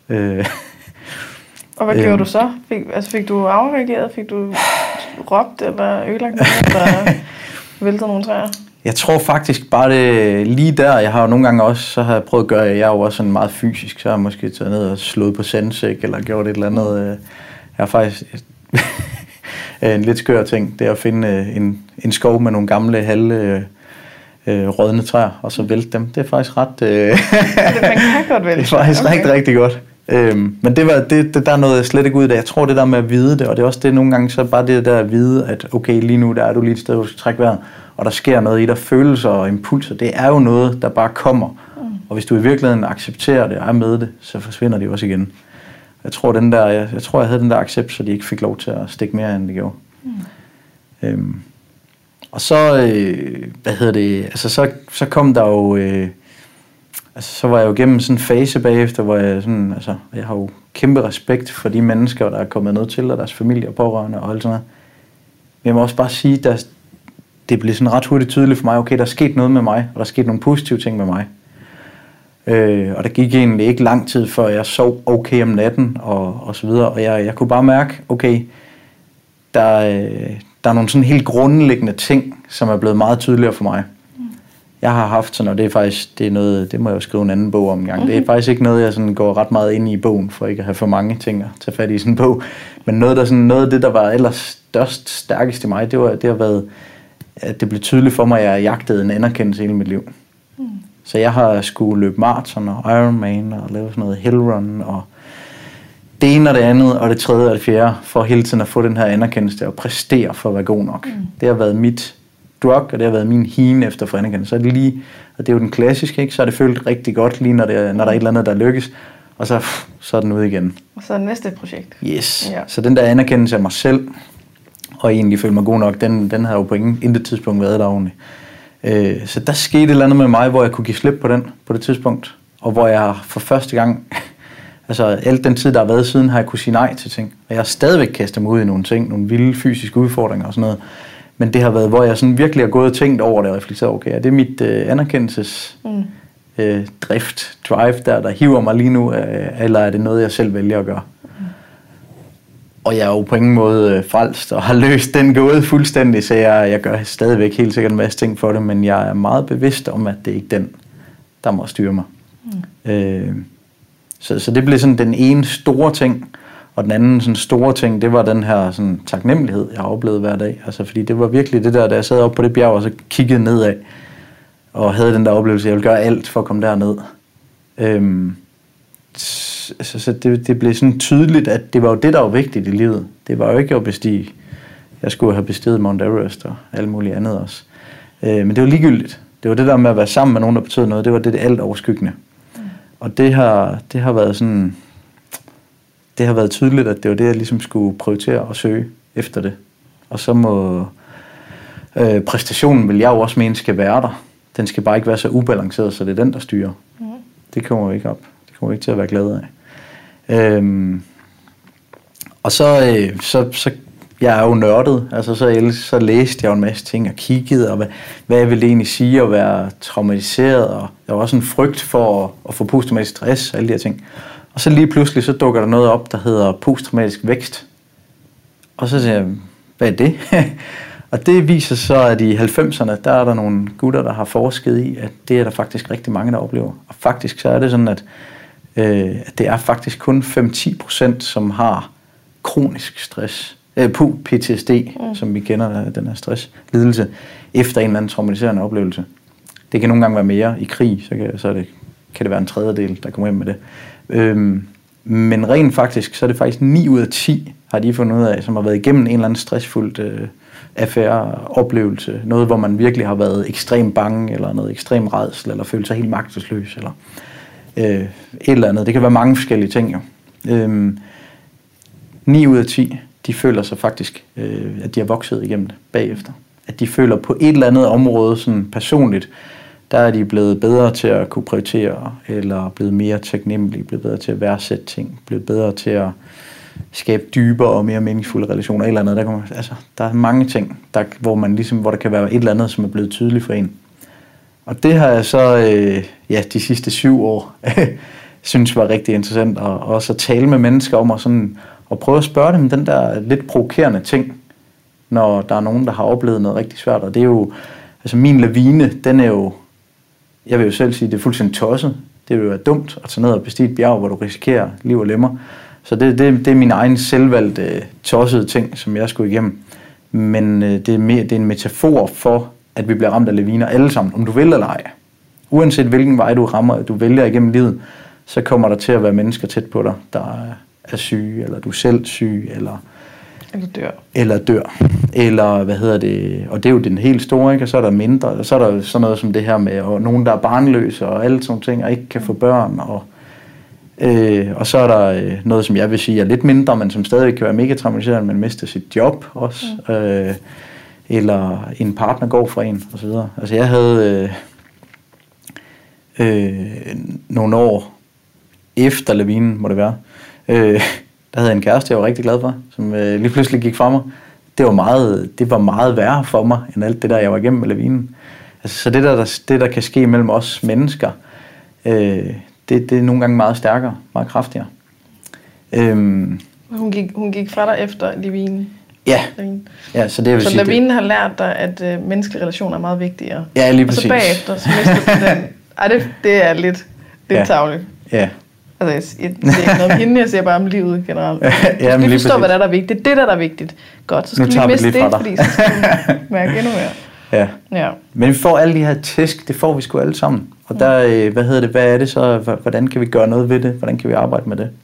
Og hvad gjorde du så? Fik du afreageret? Fik du råbt eller ødelagt noget, eller væltet nogle træer? Jeg tror faktisk bare det lige der. Jeg har jo nogle gange også, så har jeg prøvet at gøre, jeg er jo også sådan meget fysisk, så har jeg måske taget ned og slået på sandsæk, eller gjort et eller andet. Jeg har faktisk en lidt skør ting, det er at finde en skov med nogle gamle rådne træer, og så vælte dem. Det er faktisk ret... man kan godt vælte. Det er faktisk rigtig godt. Men der er noget slet ikke ud af. Jeg tror det der med at vide det, og det er også det nogle gange, så bare det der at vide, at okay, lige nu der er du lige et sted, hvor du skal trække vejret, og der sker noget i dig, følelser og impulser. Det er jo noget, der bare kommer. Og hvis du i virkeligheden accepterer det og er med det, så forsvinder det også igen. Jeg tror jeg havde den der accept, så de ikke fik lov til at stikke mere, end de gjorde. Og så, så kom der jo, så var jeg jo gennem sådan en fase bagefter, hvor jeg sådan, jeg har jo kæmpe respekt for de mennesker, der er kommet ned til, og deres familie og pårørende og alt sådan noget. Men jeg må også bare sige, det det blev sådan ret hurtigt tydeligt for mig, okay, der er sket noget med mig, og der er sket nogle positive ting med mig. Og der gik egentlig ikke lang tid, før jeg sov okay om natten, og så videre. Og jeg kunne bare mærke, okay, der er nogle sådan helt grundlæggende ting, som er blevet meget tydeligere for mig. Jeg har haft sådan, og det er faktisk, det er noget, det må jeg jo skrive en anden bog om en gang. Det er faktisk ikke noget, jeg sådan går ret meget ind i bogen, for ikke at have for mange ting at tage fat i sådan en bog. Men noget af det, der var ellers stærkest i mig, det har været, at det blev tydeligt for mig, at jeg jagtede en anerkendelse hele mit liv. Så jeg har skulle løbe maraton og Ironman og lave sådan noget hellrun og det ene og det andet og det tredje og det fjerde, for hele tiden at få den her anerkendelse og præstere for at være god nok. Det har været mit drug, og det har været min hine efter for anerkendelse. Så er det lige, og det er jo den klassiske, ikke? Så har det følt rigtig godt lige, når der er et eller andet, der lykkes, og så er den ude igen. Og så er det næste projekt. Yes. Ja. Så den der anerkendelse af mig selv, og egentlig føle mig god nok, den har jo på intet tidspunkt været der ordentligt. Så der skete et eller andet med mig, hvor jeg kunne give slip på den på det tidspunkt, og hvor jeg for første gang, altså alt den tid, der har været siden, har jeg kunne sige nej til ting. Og jeg har stadigvæk kastet mig ud i nogle ting, nogle vilde fysiske udfordringer og sådan noget. Men det har været, hvor jeg sådan virkelig har gået og tænkt over det og reflekteret, okay, er det mit anerkendelses drive, der hiver mig lige nu, eller er det noget, jeg selv vælger at gøre? Og jeg er jo på ingen måde frelst og har løst den gåde fuldstændig, så jeg gør stadigvæk helt sikkert en masse ting for det, men jeg er meget bevidst om, at det ikke er den, der må styre mig. Så det blev sådan den ene store ting, og den anden sådan store ting, det var den her sådan taknemmelighed, jeg har oplevet hver dag. Altså fordi det var virkelig det der, da jeg sad oppe på det bjerg og så kiggede nedad, og havde den der oplevelse, jeg ville gøre alt for at komme derned. Så det blev sådan tydeligt, at det var jo det, der var vigtigt i livet. Det var jo ikke at bestige. Jeg skulle have besteget Mount Everest og alt muligt andet også. Men det var ligegyldigt. Det var det der med at være sammen med nogen, der betød noget. Det var det alt overskyggende. Og det har været sådan... Det har været tydeligt, at det var det, jeg ligesom skulle prioritere og søge efter det. Og så må præstationen, vil jeg jo også mene, skal være der. Den skal bare ikke være så ubalanceret, så det er den, der styrer. Det kommer jo ikke op. Det kommer ikke til at være glad af. Og så jeg er jo nørdet. Altså så læste jeg jo en masse ting og kiggede, og hvad jeg ville egentlig sige at være traumatiseret. Og der var også en frygt for at få posttraumatisk stress og alle de her ting. Og så lige pludselig, så dukker der noget op, der hedder posttraumatisk vækst. Og så siger jeg, hvad er det? Og det viser så, at i 90'erne, der er der nogle gutter, der har forsket i, at det er der faktisk rigtig mange, der oplever. Og faktisk så er det sådan, at det er faktisk kun 5-10%, som har kronisk stress. PTSD, som vi kender, den her stresslidelse, efter en eller anden traumatiserende oplevelse. Det kan nogle gange være mere i krig, så kan det være en tredjedel, der kommer hjem med det. Men rent faktisk, så er det faktisk 9 ud af 10, har de fundet ud af, som har været igennem en eller anden stressfuldt affære, oplevelse. Noget, hvor man virkelig har været ekstremt bange, eller noget ekstrem rædsel, eller følt sig helt magtesløs, eller et eller andet. Det kan være mange forskellige ting, jo. 9 ud af 10, de føler sig faktisk, at de har vokset igennem det bagefter. At de føler på et eller andet område, sådan personligt, der er de blevet bedre til at kunne prioritere, eller blevet mere taknemmelige, blevet bedre til at værdsætte ting, blevet bedre til at skabe dybere og mere meningsfulde relationer, eller andet. Der er mange ting, hvor der kan være et eller andet, som er blevet tydeligt for en. Og det har jeg så, de sidste 7 år, synes var rigtig interessant, og også at tale med mennesker om, og prøve at spørge dem den der lidt provokerende ting, når der er nogen, der har oplevet noget rigtig svært. Og det er jo, altså min lavine, den er jo, jeg vil jo selv sige, det er fuldstændig tosset. Det vil jo være dumt at tage ned og bestige et bjerg, hvor du risikerer liv og lemmer. Så det er min egen selvvalgte tossede ting, som jeg skulle igennem. Men det er en metafor for, at vi bliver ramt af laviner alle sammen, om du vil eller ej. Uanset hvilken vej du vælger igennem livet, så kommer der til at være mennesker tæt på dig, der er syge, eller du er selv syg, eller dør. Eller og det er jo den helt store, ikke? Og så er der mindre, og så er der sådan noget som det her med, og nogen, der er barnløse, og alle sådan ting, og ikke kan få børn, og så er der noget, som jeg vil sige er lidt mindre, men som stadig kan være mega traumatiserende, man mister sit job også, eller en partner går fra en, og så videre. Altså jeg havde nogle år efter lavinen, må det være, der havde jeg en kæreste, jeg var rigtig glad for, som lige pludselig gik fra mig. det var meget værre for mig, end alt det der, jeg var igennem med lavinen. Altså, så det der kan ske mellem os mennesker, det er nogle gange meget stærkere, meget kraftigere. Hun gik fra dig efter lavinen? Ja. Ja, så det vil sige... Så lavinen har lært dig, at menneskelige relationer er meget vigtigere? Ja, lige præcis. Og så bagefter, så mister du den... Ej, det er lidt tarveligt. Ja. Altså, jeg siger ikke noget om hende, jeg siger bare om livet generelt. Ja, du skal forstå, hvad der er vigtigt. Det er det, der er vigtigt. Godt, så skal vi lige miste det, fordi så skal vi mærke endnu mere. Ja. Men vi får alle de her tæsk, det får vi sgu alle sammen. Og der, hvad er det så, hvordan kan vi gøre noget ved det? Hvordan kan vi arbejde med det?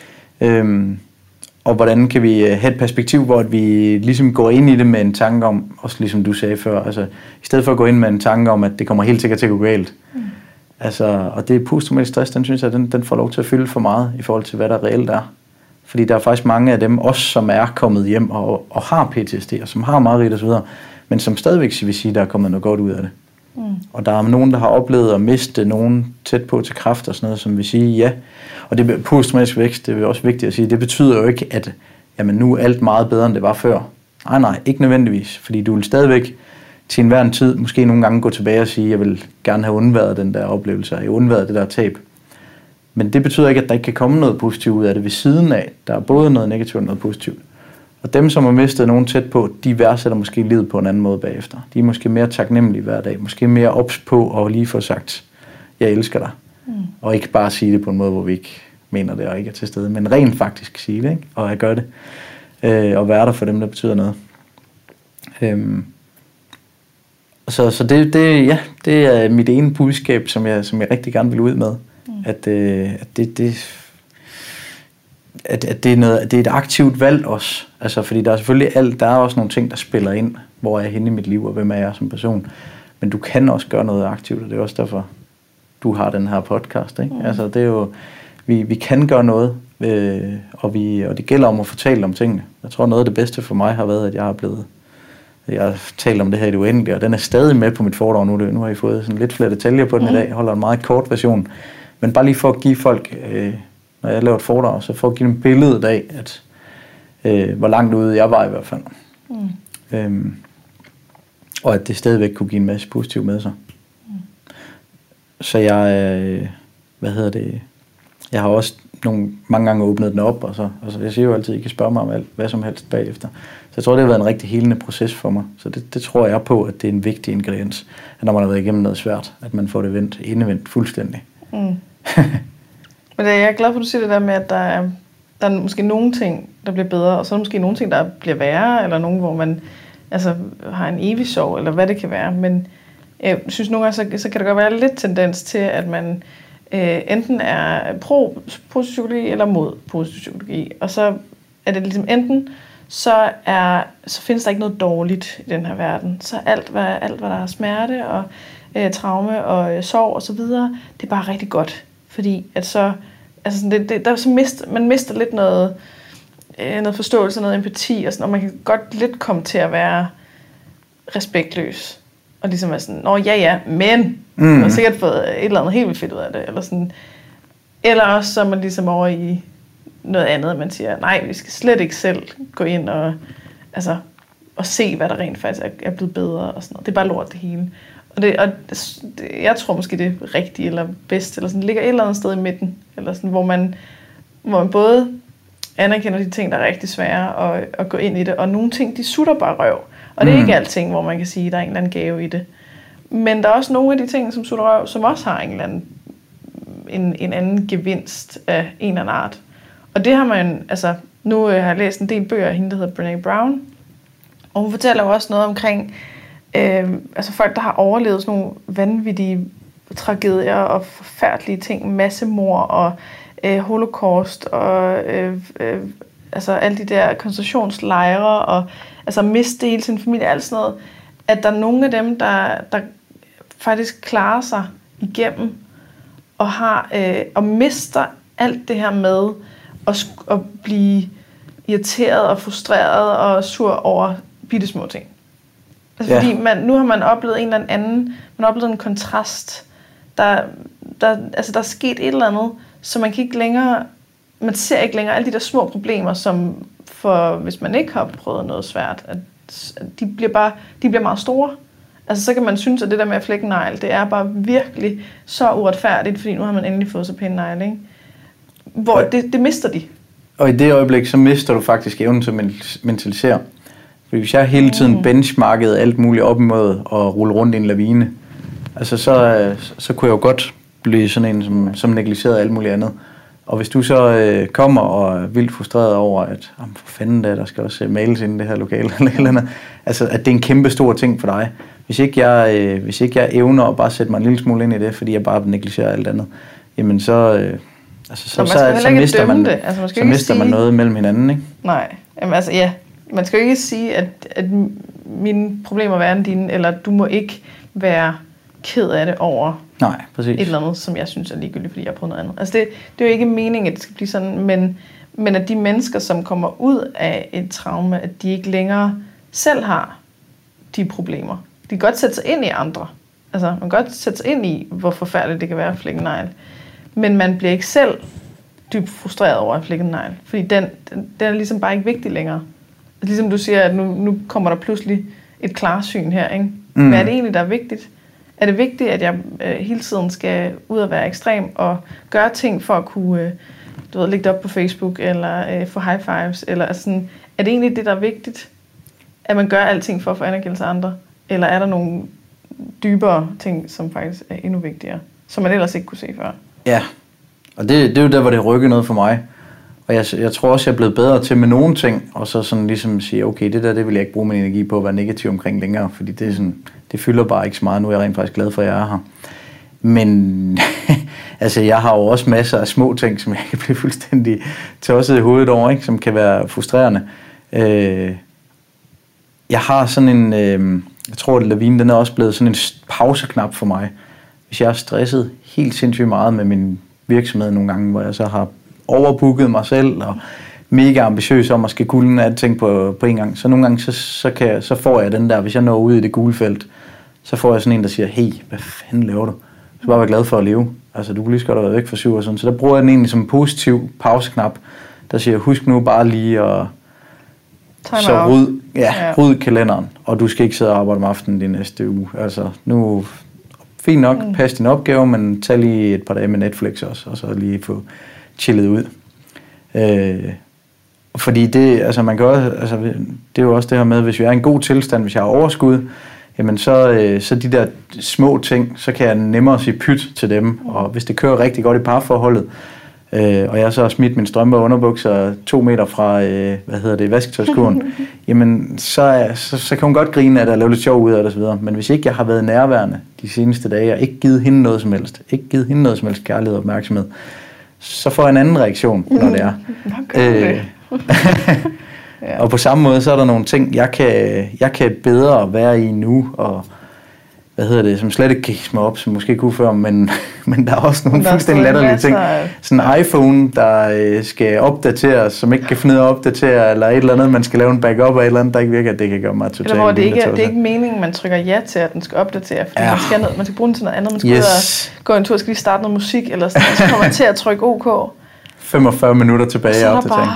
Og hvordan kan vi have et perspektiv, hvor vi ligesom går ind i det med en tanke om, også ligesom du sagde før, altså i stedet for at gå ind med en tanke om, at det kommer helt sikkert til at gå galt. Altså, og det posttraumatisk stress, den synes jeg, den får lov til at fylde for meget i forhold til, hvad der reelt er. Fordi der er faktisk mange af dem, også som er kommet hjem og har PTSD, og som har mareridt og så videre, men som stadigvæk vil sige, der er kommet noget godt ud af det. Og der er nogen, der har oplevet at miste nogen tæt på til kræft og sådan noget, som vil sige ja. Og det posttraumatisk vækst, det er også vigtigt at sige, det betyder jo ikke, at jamen, nu er alt meget bedre, end det var før. Nej, ikke nødvendigvis. Fordi du vil stadigvæk til enhver tid måske nogle gange gå tilbage og sige, jeg vil gerne have undværet den der oplevelse, jeg undværet det der tab. Men det betyder ikke, at der ikke kan komme noget positivt ud af det ved siden af. Der er både noget negativt og noget positivt. Og dem, som har mistet nogen tæt på, de værdsætter måske livet på en anden måde bagefter. De er måske mere taknemmelige hver dag, måske mere ops på og lige få sagt, jeg elsker dig. Og ikke bare sige det på en måde, hvor vi ikke mener det og ikke er til stede, men rent faktisk sige det, ikke? Og jeg gør det. Og være der for dem, der betyder noget. Så det er mit ene budskab, som jeg rigtig gerne vil ud med. At det er et aktivt valg også. Altså, fordi der er selvfølgelig der er også nogle ting, der spiller ind, hvor jeg er henne i mit liv, og hvem er jeg som person. Men du kan også gøre noget aktivt, og det er også derfor, du har den her podcast. Ikke? Altså, det er jo, vi kan gøre noget, og det gælder om at fortælle om tingene. Jeg tror, noget af det bedste for mig har været, at jeg har talt om det her i det uendelige, og den er stadig med på mit foredrag nu. Nu har I fået sådan lidt flere detaljer på den i dag. Jeg holder en meget kort version. Men bare lige for at give folk, når jeg laver et foredrag, så for at give dem billedet af, at hvor langt ude jeg var i hvert fald. Og at det stadigvæk kunne give en masse positivt med sig. Så jeg, jeg har også mange gange åbnet den op, og så jeg siger jo altid, at I kan spørge mig om alt, hvad som helst bagefter. Så jeg tror, det har været en rigtig helende proces for mig. Så det tror jeg på, at det er en vigtig ingrediens, at når man har været igennem noget svært, at man får det endevendt fuldstændig. Men jeg er glad for, at du siger det der med, at der er måske nogle ting, der bliver bedre, og så er der måske nogle ting, der bliver værre, eller nogle, hvor man har en evig sorg, eller hvad det kan være. Men jeg synes nogle gange, så kan der godt være lidt tendens til, at man enten er pro-positiv psykologi eller mod positiv psykologi. Og så er det ligesom enten, så findes der ikke noget dårligt i den her verden. Så alt hvad der er smerte og traume og sorg og så videre, det er bare rigtig godt. Fordi at man mister lidt noget forståelse, noget empati og sådan, og man kan godt lidt komme til at være respektløs. Og ligesom er sådan, men du har sikkert fået et eller andet helt vildt fedt ud af det. Eller sådan. Eller også så er man ligesom over i noget andet, man siger, nej, vi skal slet ikke selv gå ind og se, hvad der rent faktisk er blevet bedre og sådan noget. Det er bare lort det hele. Og jeg tror måske det er rigtigt eller bedst, eller sådan ligger et eller andet sted i midten, eller sådan, hvor man både anerkender de ting, der er rigtig svære, og gå ind i det, og nogle ting, de sutter bare røv. Og det er ikke alting, hvor man kan sige, at der er en eller anden gave i det. Men der er også nogle af de ting, som sutter røv, som også har en eller anden en anden gevinst af en eller anden art. Og det har man, nu har jeg læst en del bøger af hende, der hedder Brené Brown, og hun fortæller jo også noget omkring folk, der har overlevet sådan nogle vanvittige tragedier og forfærdelige ting, massemord og holocaust og alle de der koncentrationslejre og miste hele sin familie, alt sådan noget, at der er nogle af dem, der faktisk klarer sig igennem og har og mister alt det her med at blive irriteret og frustreret og sur over bittesmå ting. Fordi nu har man oplevet en eller anden, man har oplevet en kontrast. Der er sket et eller andet, så man ser ikke længere alle de der små problemer, som for hvis man ikke har prøvet noget svært, at de bliver meget store. Altså så kan man synes, at det der med at flække negl, det er bare virkelig så uretfærdigt, fordi nu har man endelig fået så pæne negle, ikke? Hvor det mister de. Og i det øjeblik, så mister du faktisk evnen til at mentalisere. Fordi hvis jeg hele tiden benchmarkede alt muligt op imod at rulle rundt i en lavine, altså så kunne jeg jo godt blive sådan en, som negligerede alt muligt andet. Og hvis du så kommer og er vildt frustreret over, at for fanden der skal også males ind i det her lokale, eller andet, altså at det er en kæmpe stor ting for dig. Hvis ikke jeg evner at bare sætte mig en lille smule ind i det, fordi jeg bare negligerer alt andet, jamen så mister man noget mellem hinanden, ikke? Nej, jamen altså ja, man skal jo ikke sige, at mine problemer er værre end dine, eller du må ikke være ked af det over et eller andet, som jeg synes er ligegyldigt, fordi jeg har prøvet noget andet. Altså det er jo ikke meningen, at det skal blive sådan, men at de mennesker, som kommer ud af et traume, at de ikke længere selv har de problemer. De kan godt sætte sig ind i andre. Altså man kan godt sætte sig ind i, hvor forfærdeligt det kan være at flække en negl. Men man bliver ikke selv dybt frustreret over at flække en negl. Fordi den er ligesom bare ikke vigtig længere. Altså, ligesom du siger, at nu kommer der pludselig et klarsyn her, ikke? Hvad er det egentlig, der er vigtigt? Er det vigtigt, at jeg hele tiden skal ud og være ekstrem og gøre ting for at kunne lægge det op på Facebook eller få high fives? Eller sådan, er det egentlig det, der er vigtigt? At man gør alting for at få anerkendelse af andre? Eller er der nogle dybere ting, som faktisk er endnu vigtigere, som man ellers ikke kunne se før? Ja, og det er jo der, hvor det rykker noget for mig. Og jeg tror også, jeg er blevet bedre til med nogle ting, og så sådan ligesom sige, okay, det vil jeg ikke bruge min energi på at være negativ omkring længere, fordi det er sådan, det fylder bare ikke så meget. Nu er jeg rent faktisk glad for, at jeg er her. Men altså, jeg har jo også masser af små ting, som jeg kan blive fuldstændig tosset i hovedet over, ikke? Som kan være frustrerende. Jeg har sådan en, jeg tror, at lavinen, den er også blevet sådan en pauseknap for mig. Hvis jeg er stresset helt sindssygt meget med min virksomhed nogle gange, hvor jeg så har overbooket mig selv og mega ambitiøs om at skal kunne alting på en gang. Så nogle gange, så får jeg den der, hvis jeg når ud i det gule felt, så får jeg sådan en, der siger, hey, hvad fanden laver du? Så bare være glad for at leve. Altså, du kunne lige så godt have været væk for 7 år siden. Så der bruger jeg den egentlig som en positiv pauseknap, der siger, husk nu bare lige at ryd kalenderen, og du skal ikke sidde og arbejde om aftenen de næste uge. Altså, nu fint nok, pas din opgave, men tag lige et par dage med Netflix også, og så lige få chillet ud. Fordi det, altså man kan også, altså det er jo også det her med, hvis vi er i en god tilstand, hvis jeg har overskud, jamen så de der små ting, så kan jeg nemmere sige pyt til dem, og hvis det kører rigtig godt i parforholdet, og jeg så har smidt min strømpe og underbukser 2 meter fra, vasketøjskurven, jamen så kan hun godt grine af det og lave lidt sjov ud af det og så videre. Men hvis ikke jeg har været nærværende de seneste dage, og ikke givet hende noget som helst, kærlighed og opmærksomhed, så får jeg en anden reaktion, når det er. Og på samme måde, så er der nogle ting, jeg kan bedre være i nu, og som slet ikke kan mig op, som måske kunne før, men der er også nogle fuldstændig latterlige ting. Sådan en iPhone, der skal opdateres, som ikke kan finde ud af at opdatere, eller et eller andet, man skal lave en backup af et eller andet, der ikke virker, det kan gøre mig totalt. Eller hvor det er ikke meningen, man trykker ja til, at den skal opdatere, fordi man skal bruge den til noget andet. Man skal ud og gå en tur, skal lige starte noget musik, eller sådan, så kommer man til at trykke OK. 45 minutter tilbage i opdatering.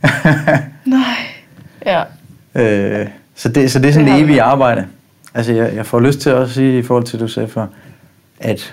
Så det er sådan det evige arbejde. Altså, jeg får lyst til at sige, i forhold til, du sagde før, at,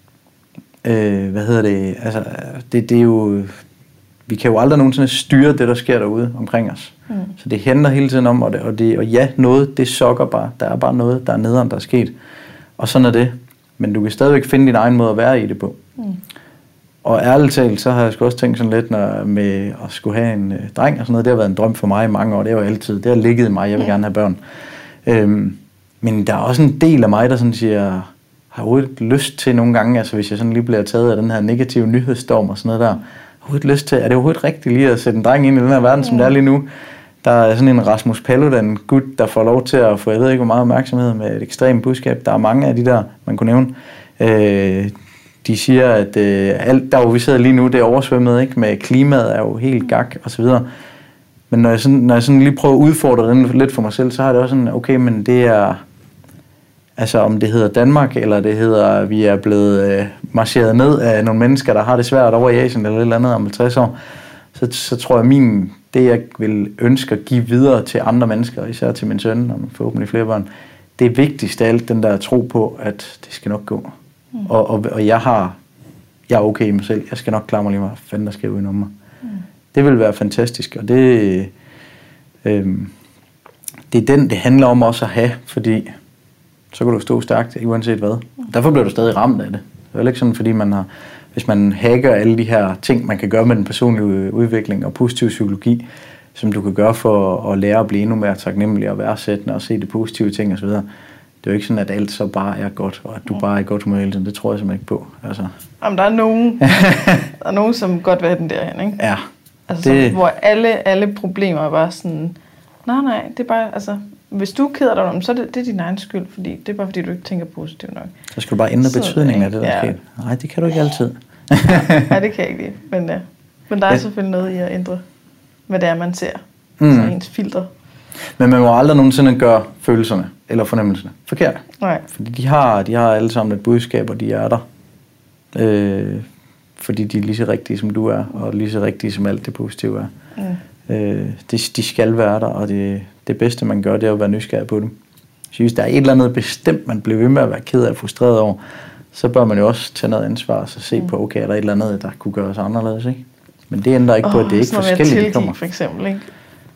altså, det er jo, vi kan jo aldrig nogensinde styre det, der sker derude omkring os. Så det hænder hele tiden om, og ja, noget, det sokker bare. Der er bare noget, der er nederen, der er sket. Og sådan er det. Men du kan stadigvæk finde din egen måde at være i det på. Og ærligt talt, så har jeg sgu også tænkt sådan lidt med at skulle have en dreng og sådan noget. Det har været en drøm for mig i mange år. Det er jo altid, det har ligget i mig. Jeg vil gerne have børn. Men der er også en del af mig, der sådan siger, har overhovedet lyst til nogle gange, altså hvis jeg sådan lige bliver taget af den her negative nyhedsstorm og sådan noget der, har overhovedet lyst til, er det overhovedet rigtigt lige at sætte en dreng ind i den her verden, som det er lige nu? Der er sådan en Rasmus Paludan, en gut, der får lov til at få, jeg ved ikke hvor meget opmærksomhed med et ekstremt budskab. Der er mange af de der, man kunne nævne. De siger, at alt der, hvor vi sidder lige nu, det er oversvømmet, ikke? Med klimaet er jo helt gak og så videre. Men når jeg sådan lige prøver at udfordre den lidt for mig selv, så har det også sådan, okay, men det er, altså om det hedder Danmark, eller det hedder, at vi er blevet marcheret ned af nogle mennesker, der har det svært over i Asien eller et eller andet om 50 år, så tror jeg, det jeg vil ønske at give videre til andre mennesker, især til min søn, og forhåbentlig flere børn, det er vigtigst af alt den der tro på, at det skal nok gå. Og jeg er okay i mig selv. Jeg skal nok klare mig lige, hvad fanden der skal udenom mig. Det vil være fantastisk, og det er den, det handler om også at have, fordi så kan du stå stærkt, uanset hvad. Derfor bliver du stadig ramt af det. Det er jo ikke sådan, fordi hvis man hacker alle de her ting, man kan gøre med den personlige udvikling og positiv psykologi, som du kan gøre for at lære at blive endnu mere taknemmelig og værdsættende og se de positive ting osv. Det er jo ikke sådan, at alt så bare er godt, og at du bare er godt humør hele tiden. Det tror jeg simpelthen ikke på. Altså. Jamen, der er nogen, som godt vil have den derhen, ikke? Ja. Altså, hvor alle problemer er bare sådan, nej, det er bare, altså, hvis du keder dig om, så er det er din egen skyld, fordi det er bare fordi, du ikke tænker positivt nok. Så skal du bare ændre betydningen af det, der sker. Nej, det kan du ikke altid. Nej, det kan jeg ikke lide. Men der er selvfølgelig noget i at ændre, hvad det er, man ser. Så ens filter. Men man må aldrig nogensinde gøre følelserne eller fornemmelserne forkert. Nej. Fordi de har alle sammen et budskab, og de er der. Fordi de er lige så rigtige, som du er, og lige så rigtige, som alt det positive er. De skal være der, og det bedste, man gør, det er at være nysgerrig på dem. Så hvis der er et eller andet bestemt, man bliver ved med at være ked af og frustreret over, så bør man jo også tage noget ansvar og så se på, okay, er der et eller andet, der kunne gøres anderledes, ikke? Men det ændrer ikke på, at det er ikke forskelligt, de kommer. For eksempel, ikke?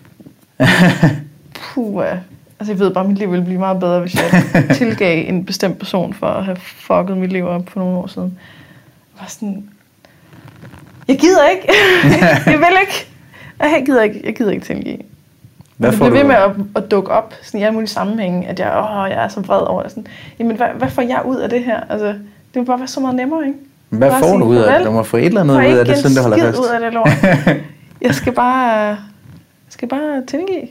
Altså, jeg ved bare, at mit liv ville blive meget bedre, hvis jeg tilgav en bestemt person for at have fucket mit liv op for nogle år siden. Jeg var sådan, jeg gider ikke. Jeg vil ikke. Jeg gider ikke tilgive. Det bliver ved med at dukke op sådan i alle mulige sammenhænge, at jeg er så vred over det. Sådan, jamen, hvad får jeg ud af det her? Altså, det vil bare være så meget nemmere, ikke? Hvad får du ud af det? Du må få et eller andet ud af det, siden det holder fast. Ud af det lort. Jeg skal bare tilgive.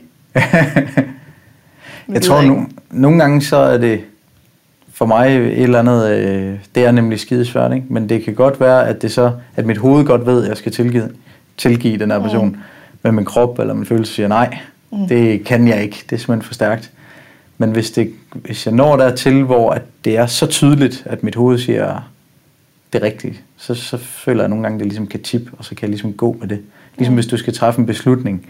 Jeg tror, nogle gange så er det for mig et eller andet, det er nemlig skidesvært, ikke? Men det kan godt være, at mit hoved godt ved, at jeg skal tilgive den her person, men min krop eller min følelse siger nej. Det kan jeg ikke. Det er simpelthen for stærkt. Men hvis jeg når dertil, hvor at det er så tydeligt, at mit hoved siger det rigtige, så føler jeg nogle gange, det ligesom kan tippe, og så kan jeg ligesom gå med det. Ligesom hvis du skal træffe en beslutning,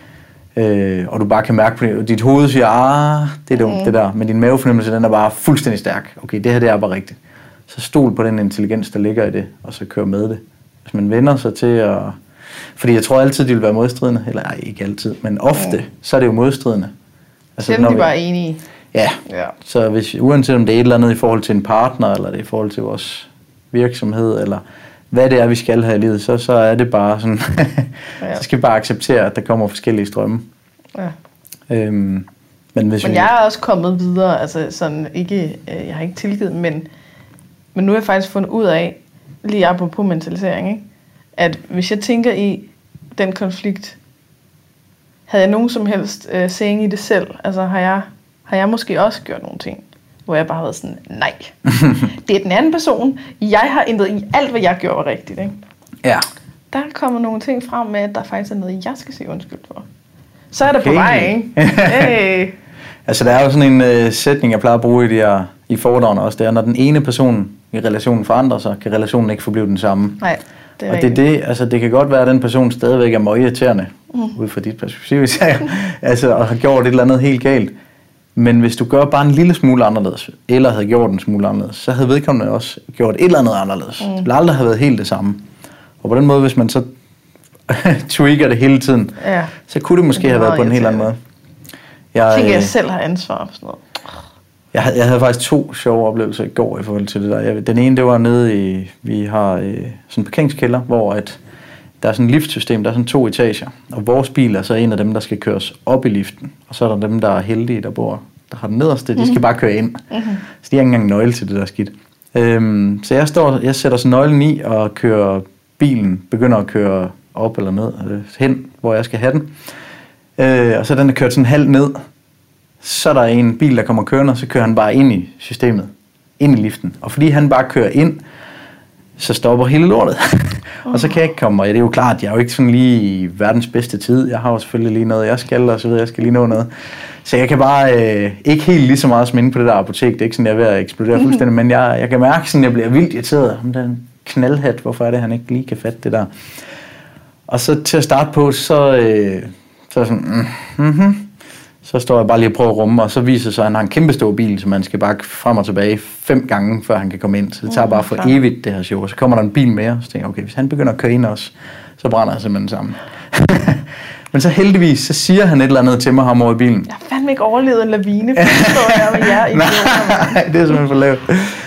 og du bare kan mærke på det. Dit hoved siger, det er dumt det der, men din mavefornemmelse, den er bare fuldstændig stærk. Okay, det her det er bare rigtigt. Så stol på den intelligens, der ligger i det, og så kør med det. Hvis man vender sig til at... Fordi jeg tror altid, de vil være modstridende. Eller ej, ikke altid, men ofte, så er det jo modstridende. Altså, selvom de bare er enige. Ja. Så uanset om det er et eller andet i forhold til en partner, eller det er i forhold til vores virksomhed, eller hvad det er, vi skal have i livet, så er det bare sådan... Så skal vi bare acceptere, at der kommer forskellige strømme. Ja. Men jeg er også kommet videre, altså sådan ikke... Jeg har ikke tilgivet, men nu har jeg faktisk fundet ud af, lige apropos mentalisering, ikke? At hvis jeg tænker i den konflikt, havde jeg nogen som helst saying i det selv? Altså har jeg måske også gjort nogle ting, hvor jeg bare har været sådan, nej, det er den anden person. Jeg har ændret i alt, hvad jeg gjorde var rigtigt, ikke? Ja. Der kommer nogle ting frem med, at der faktisk er noget, jeg skal sige undskyld for. Så er det på vej, ikke? Hey. Altså der er jo sådan en sætning, jeg plejer at bruge i foredragene også, det er, når den ene person i relationen forandrer sig, kan relationen ikke forblive den samme. Nej. Og det kan godt være, at den person stadigvæk er meget irriterende, ud fra dit perspektiv, altså, og har gjort et eller andet helt galt. Men hvis du gør bare en lille smule anderledes, eller havde gjort en smule anderledes, så havde vedkommende også gjort et eller andet anderledes. Det ville aldrig have været helt det samme. Og på den måde, hvis man så trigger det hele tiden, så kunne det måske have været på en helt anden måde. Jeg selv har ansvar for sådan noget. Jeg havde faktisk 2 sjove oplevelser i går i forhold til det der. Den ene, det var nede i, vi har sådan en parkeringskælder, hvor der er sådan et liftsystem, der er sådan 2 etager. Og vores bil er så en af dem, der skal køres op i liften. Og så er der dem, der er heldige, der har den nederste, de skal bare køre ind. Så de har ikke engang nøgle til det der skidt. Så jeg sætter så nøglen i og kører bilen, begynder at køre op eller ned, hen, hvor jeg skal have den. Og så den er kørt sådan halvt ned. Så er der en bil, der kommer kørende, og så kører han bare ind i systemet, ind i liften. Og fordi han bare kører ind, så stopper hele lortet. Og så kan jeg ikke komme, og det er jo klart, jeg er jo ikke sådan lige i verdens bedste tid. Jeg har jo selvfølgelig lige noget, jeg skal, og så videre, jeg skal lige nå noget. Så jeg kan bare ikke helt lige så meget som inde på det der apotek. Det er ikke sådan, jeg er ved at eksplodere fuldstændig, men jeg kan mærke sådan, jeg bliver vildt irriteret. Om den knaldhat, hvorfor er det, han ikke lige kan fatte det der? Og så til at starte på, så sådan, så står jeg bare lige og prøver at rumme, og så viser sig, at han har en kæmpe stor bil, så man skal bare frem og tilbage 5 gange, før han kan komme ind. Så det tager bare for evigt, det her show. Og så kommer der en bil mere, og så tænker jeg, okay, hvis han begynder at køre ind også, så brænder jeg simpelthen sammen. Men så heldigvis, så siger han et eller andet til mig ham over i bilen. Jeg har fandme ikke overlevet en lavine, for så står jeg med jer i Nej, det er simpelthen for lavt.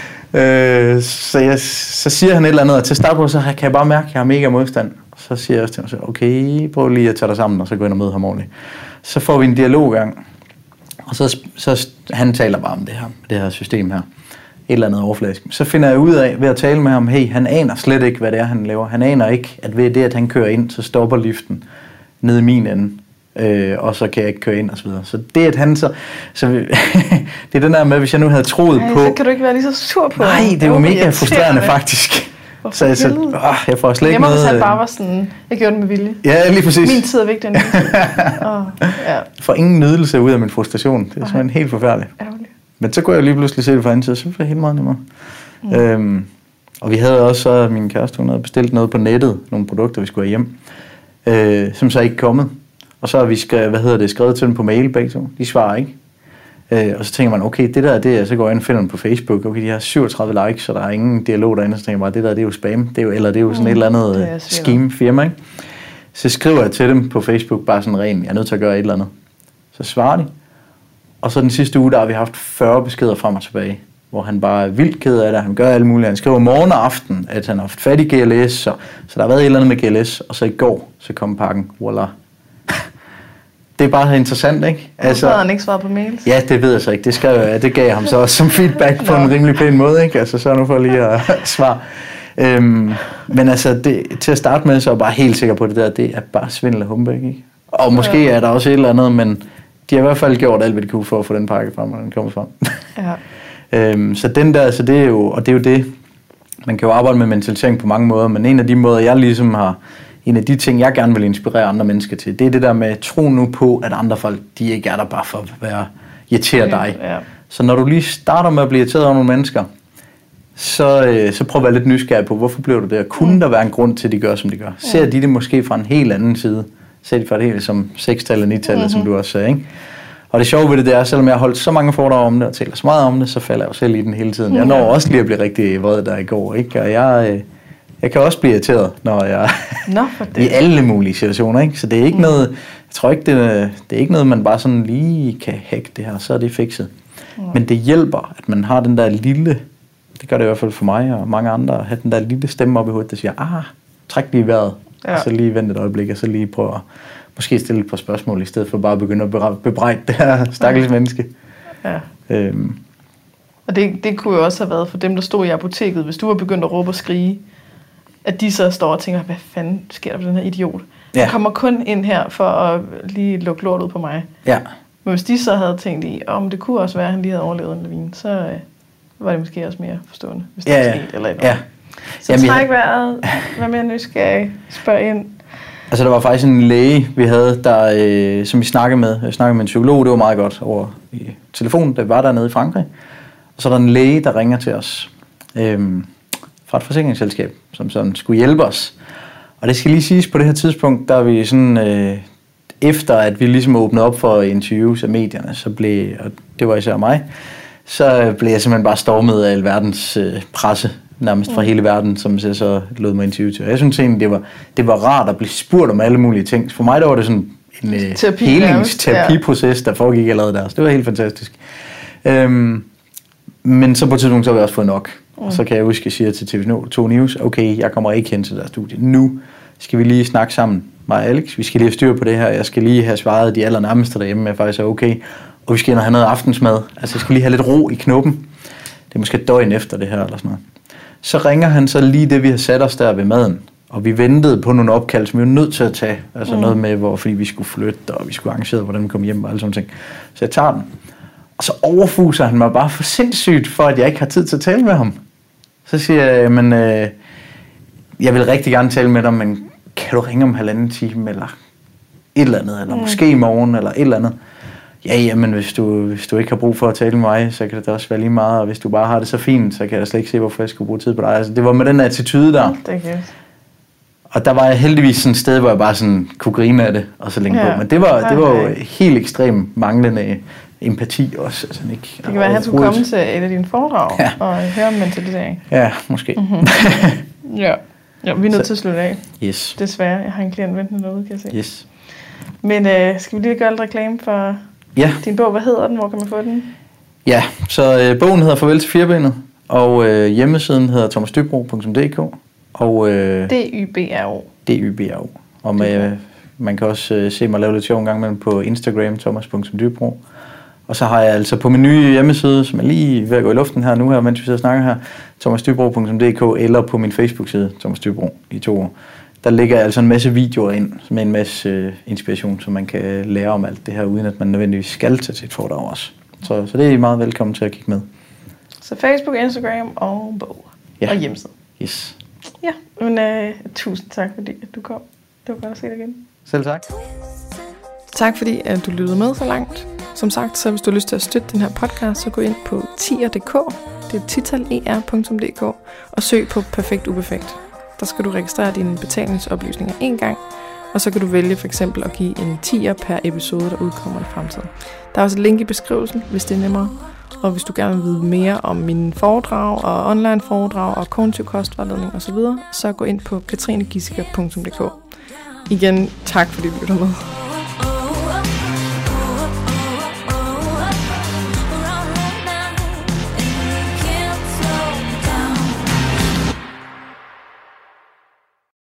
Så siger han et eller andet, og til at starte på, så kan jeg bare mærke, at jeg har mega modstand. Så siger jeg også til mig, okay, prøv lige at tage dig sammen, og så gå ind og møde ham ordentligt. Så får vi en dialog i gang, og så han taler bare om det her system her. Et eller andet overfladisk. Så finder jeg ud af, ved at tale med ham, hey, han aner slet ikke, hvad det er, han laver. Han aner ikke, at ved det, at han kører ind, så stopper liften nede i min ende. Og så kan jeg ikke køre ind og så videre. Så det at han så det er den der med, hvis jeg nu havde troet på. Så kan du ikke være lige så sur på. Nej, det var mega frustrerende faktisk. Så jeg får slet ikke noget. Hvis han bare var sådan, jeg gjorde det med vilje. Ja, lige præcis. Min tid er vigtig end Jeg får ingen nydelse ud af min frustration. Det er simpelthen helt forfærdeligt. Ærgerligt. Men så kunne jeg lige pludselig se det fra anden side, så var det helt meget nemmere. Og vi havde også, min kæreste, hun havde bestilt noget på nettet, nogle produkter, vi skulle have hjem, som så ikke kommet. Og så har vi skrevet til dem på mail begge to. De svarer ikke. Og så tænker man, okay, det der, det er, så går jeg ind og finder dem på Facebook. Okay, de har 37 likes, så der er ingen dialog derinde. Så tænker jeg bare, det der, det er jo spam. Det er jo sådan et eller andet scheme-firma, ikke? Så skriver jeg til dem på Facebook, bare sådan ren, jeg er nødt til at gøre et eller andet. Så svarer de. Og så den sidste uge, der har vi haft 40 beskeder frem og tilbage, hvor han bare er vildt ked af det, han gør alt muligt. Han skriver morgen og aften, at han har haft fat i GLS, så der har været et eller andet med GLS, og så i går, så kom pakken, voila. Det er bare interessant, ikke? Altså, havde han ikke svaret på mails? Ja, det ved jeg så ikke. Det gav jeg ham så også som feedback på en rimelig pæn måde, ikke? Altså, så nu for lige at svare. Men altså, til at starte med, så er jeg bare helt sikker på, at det er bare svindel og humbug, ikke? Og måske er der også et eller andet, men de har i hvert fald gjort alt, hvad de kunne for at få den pakke frem, og den kommer frem. Ja. Så den der, så det er jo, og det er jo det, man kan jo arbejde med mentalisering på mange måder, men en af de måder, jeg ligesom har, en af de ting, jeg gerne vil inspirere andre mennesker til, det er det der med, tro nu på, at andre folk, de ikke er der bare for at irritere dig. Ja. Så når du lige starter med at blive irriteret over nogle mennesker, så prøv at være lidt nysgerrig på, hvorfor bliver du det? Kunne der være en grund til, at de gør, som de gør? Ser de det måske fra en helt anden side? Ser de fra det hele som 6-tallet, 9-tallet, som du også sagde, ikke? Og det sjove ved det er, selvom jeg har holdt så mange foredrag om det, og taler så meget om det, så falder jeg jo selv i den hele tiden. Jeg når også lige at blive rigtig vred der i går, ikke? Og jeg kan også blive irriteret, når jeg i alle mulige situationer, ikke? Så det er ikke noget, jeg tror ikke, det er ikke noget, man bare sådan lige kan hacke det her, så er det fikset. Men det hjælper, at man har den der lille, det gør det i hvert fald for mig og mange andre, at have den der lille stemme op i hovedet, der siger, træk lige vejret, og så lige vent et øjeblik, og så lige prøve at måske stille et par spørgsmål, i stedet for bare at begynde at bebrejde det her stakkels menneske. Ja. Og det kunne jo også have været for dem, der stod i apoteket, hvis du var begyndt at råbe og skrige, at de så står og tænker, hvad fanden sker der for den her idiot? Jeg kommer kun ind her for at lige lukke lort ud på mig. Ja. Men hvis de så havde tænkt i, om det kunne også være, at han lige havde overlevet en lavine, så var det måske også mere forstående, hvis det var sket eller noget. Ja. Så træk vejret, hvad mere nysgerrig, spørg ind. Altså der var faktisk en læge, vi havde, der, som vi snakkede med. Jeg snakkede med en psykolog, det var meget godt over i telefonen, der var dernede i Frankrig. Og så er der en læge, der ringer til os fra et forsikringsselskab, som sådan skulle hjælpe os. Og det skal lige siges, på det her tidspunkt, der er vi sådan, efter at vi ligesom åbnede op for interviews af medierne, så blev, og det var især mig, så blev jeg simpelthen bare stormet af alverdens presse, nærmest fra hele verden, som jeg så lod mig interview til. Jeg synes egentlig, det var rart at blive spurgt om alle mulige ting. For mig der var det sådan en helingsterapiproces, der foregik allerede der. Så det var helt fantastisk. Men så på et tidspunkt, så har vi også fået nok. Og så kan jeg huske, at jeg siger til TV2 News, okay, jeg kommer ikke hen til deres studie. Nu skal vi lige snakke sammen, mig og Alex. Vi skal lige have styr på det her. Jeg skal lige have svaret de allernærmeste derhjemme, jeg faktisk er okay. Og vi skal ind og have noget aftensmad. Altså, jeg skal lige have lidt ro i knoppen. Det er måske et døgn efter det her, eller sådan noget. Så ringer han så lige det, vi har sat os der ved maden. Og vi ventede på nogle opkald, som vi var nødt til at tage. Altså noget med, fordi vi skulle flytte, og vi skulle arrangere, hvordan vi kom hjem og alle sådan ting. Så jeg tager den. Og så overfuser han mig bare for sindssygt, for at jeg ikke har tid til at tale med ham. Så siger jeg, men jeg vil rigtig gerne tale med dig, men kan du ringe om 1,5 time, eller et eller andet, eller måske i morgen, eller et eller andet. Ja, men hvis du ikke har brug for at tale med mig, så kan det også være lige meget, og hvis du bare har det så fint, så kan jeg slet ikke se, hvorfor jeg skulle bruge tid på dig. Altså, det var med den attitude der. Og der var jeg heldigvis sådan et sted, hvor jeg bare sådan kunne grine af det, og så længe på. Men det var jo helt ekstremt manglende empati også. Altså, ikke, det kan være, at han skulle komme til et af dine foredrag og høre om mentalisering. Ja, måske. Ja, vi er nødt til at slutte af. Yes. Desværre, jeg har en klient ventende derude, kan jeg se. Yes. Men skal vi lige gøre lidt reklame for din bog? Hvad hedder den? Hvor kan man få den? Ja, så bogen hedder Farvel til firbenet, og hjemmesiden hedder thomasdybro.dk. Og DYBRO. Og man kan også se mig lave lidt sjov en gang imellem på Instagram, thomas.dybro. Og så har jeg altså på min nye hjemmeside, som er lige ved at gå i luften her nu, mens vi sidder og snakker her, thomasdybro.dk, eller på min Facebook-side, Thomas Dybro, i 2 år. Der ligger altså en masse videoer ind med en masse inspiration, så man kan lære om alt det her, uden at man nødvendigvis skal tage til et foredrag også. Så det er I meget velkommen til at kigge med. Så Facebook, Instagram og bog og hjemmeside. Yes. Ja, men tusind tak, fordi at du kom. Det var godt at se dig igen. Selv tak. Tak fordi at du lyttede med så langt. Som sagt, så hvis du har lyst til at støtte den her podcast, så gå ind på tier.dk, det er titaler.dk, og søg på Perfekt Uperfekt. Der skal du registrere dine betalingsoplysninger 1 gang, og så kan du vælge for eksempel at give en 10'er per episode, der udkommer i fremtiden. Der er også et link i beskrivelsen, hvis det er nemmere. Og hvis du gerne vil vide mere om mine foredrag og online foredrag og kognitiv kostvejledning osv., så gå ind på katrinegissiker.dk. Igen, tak fordi du lytter med.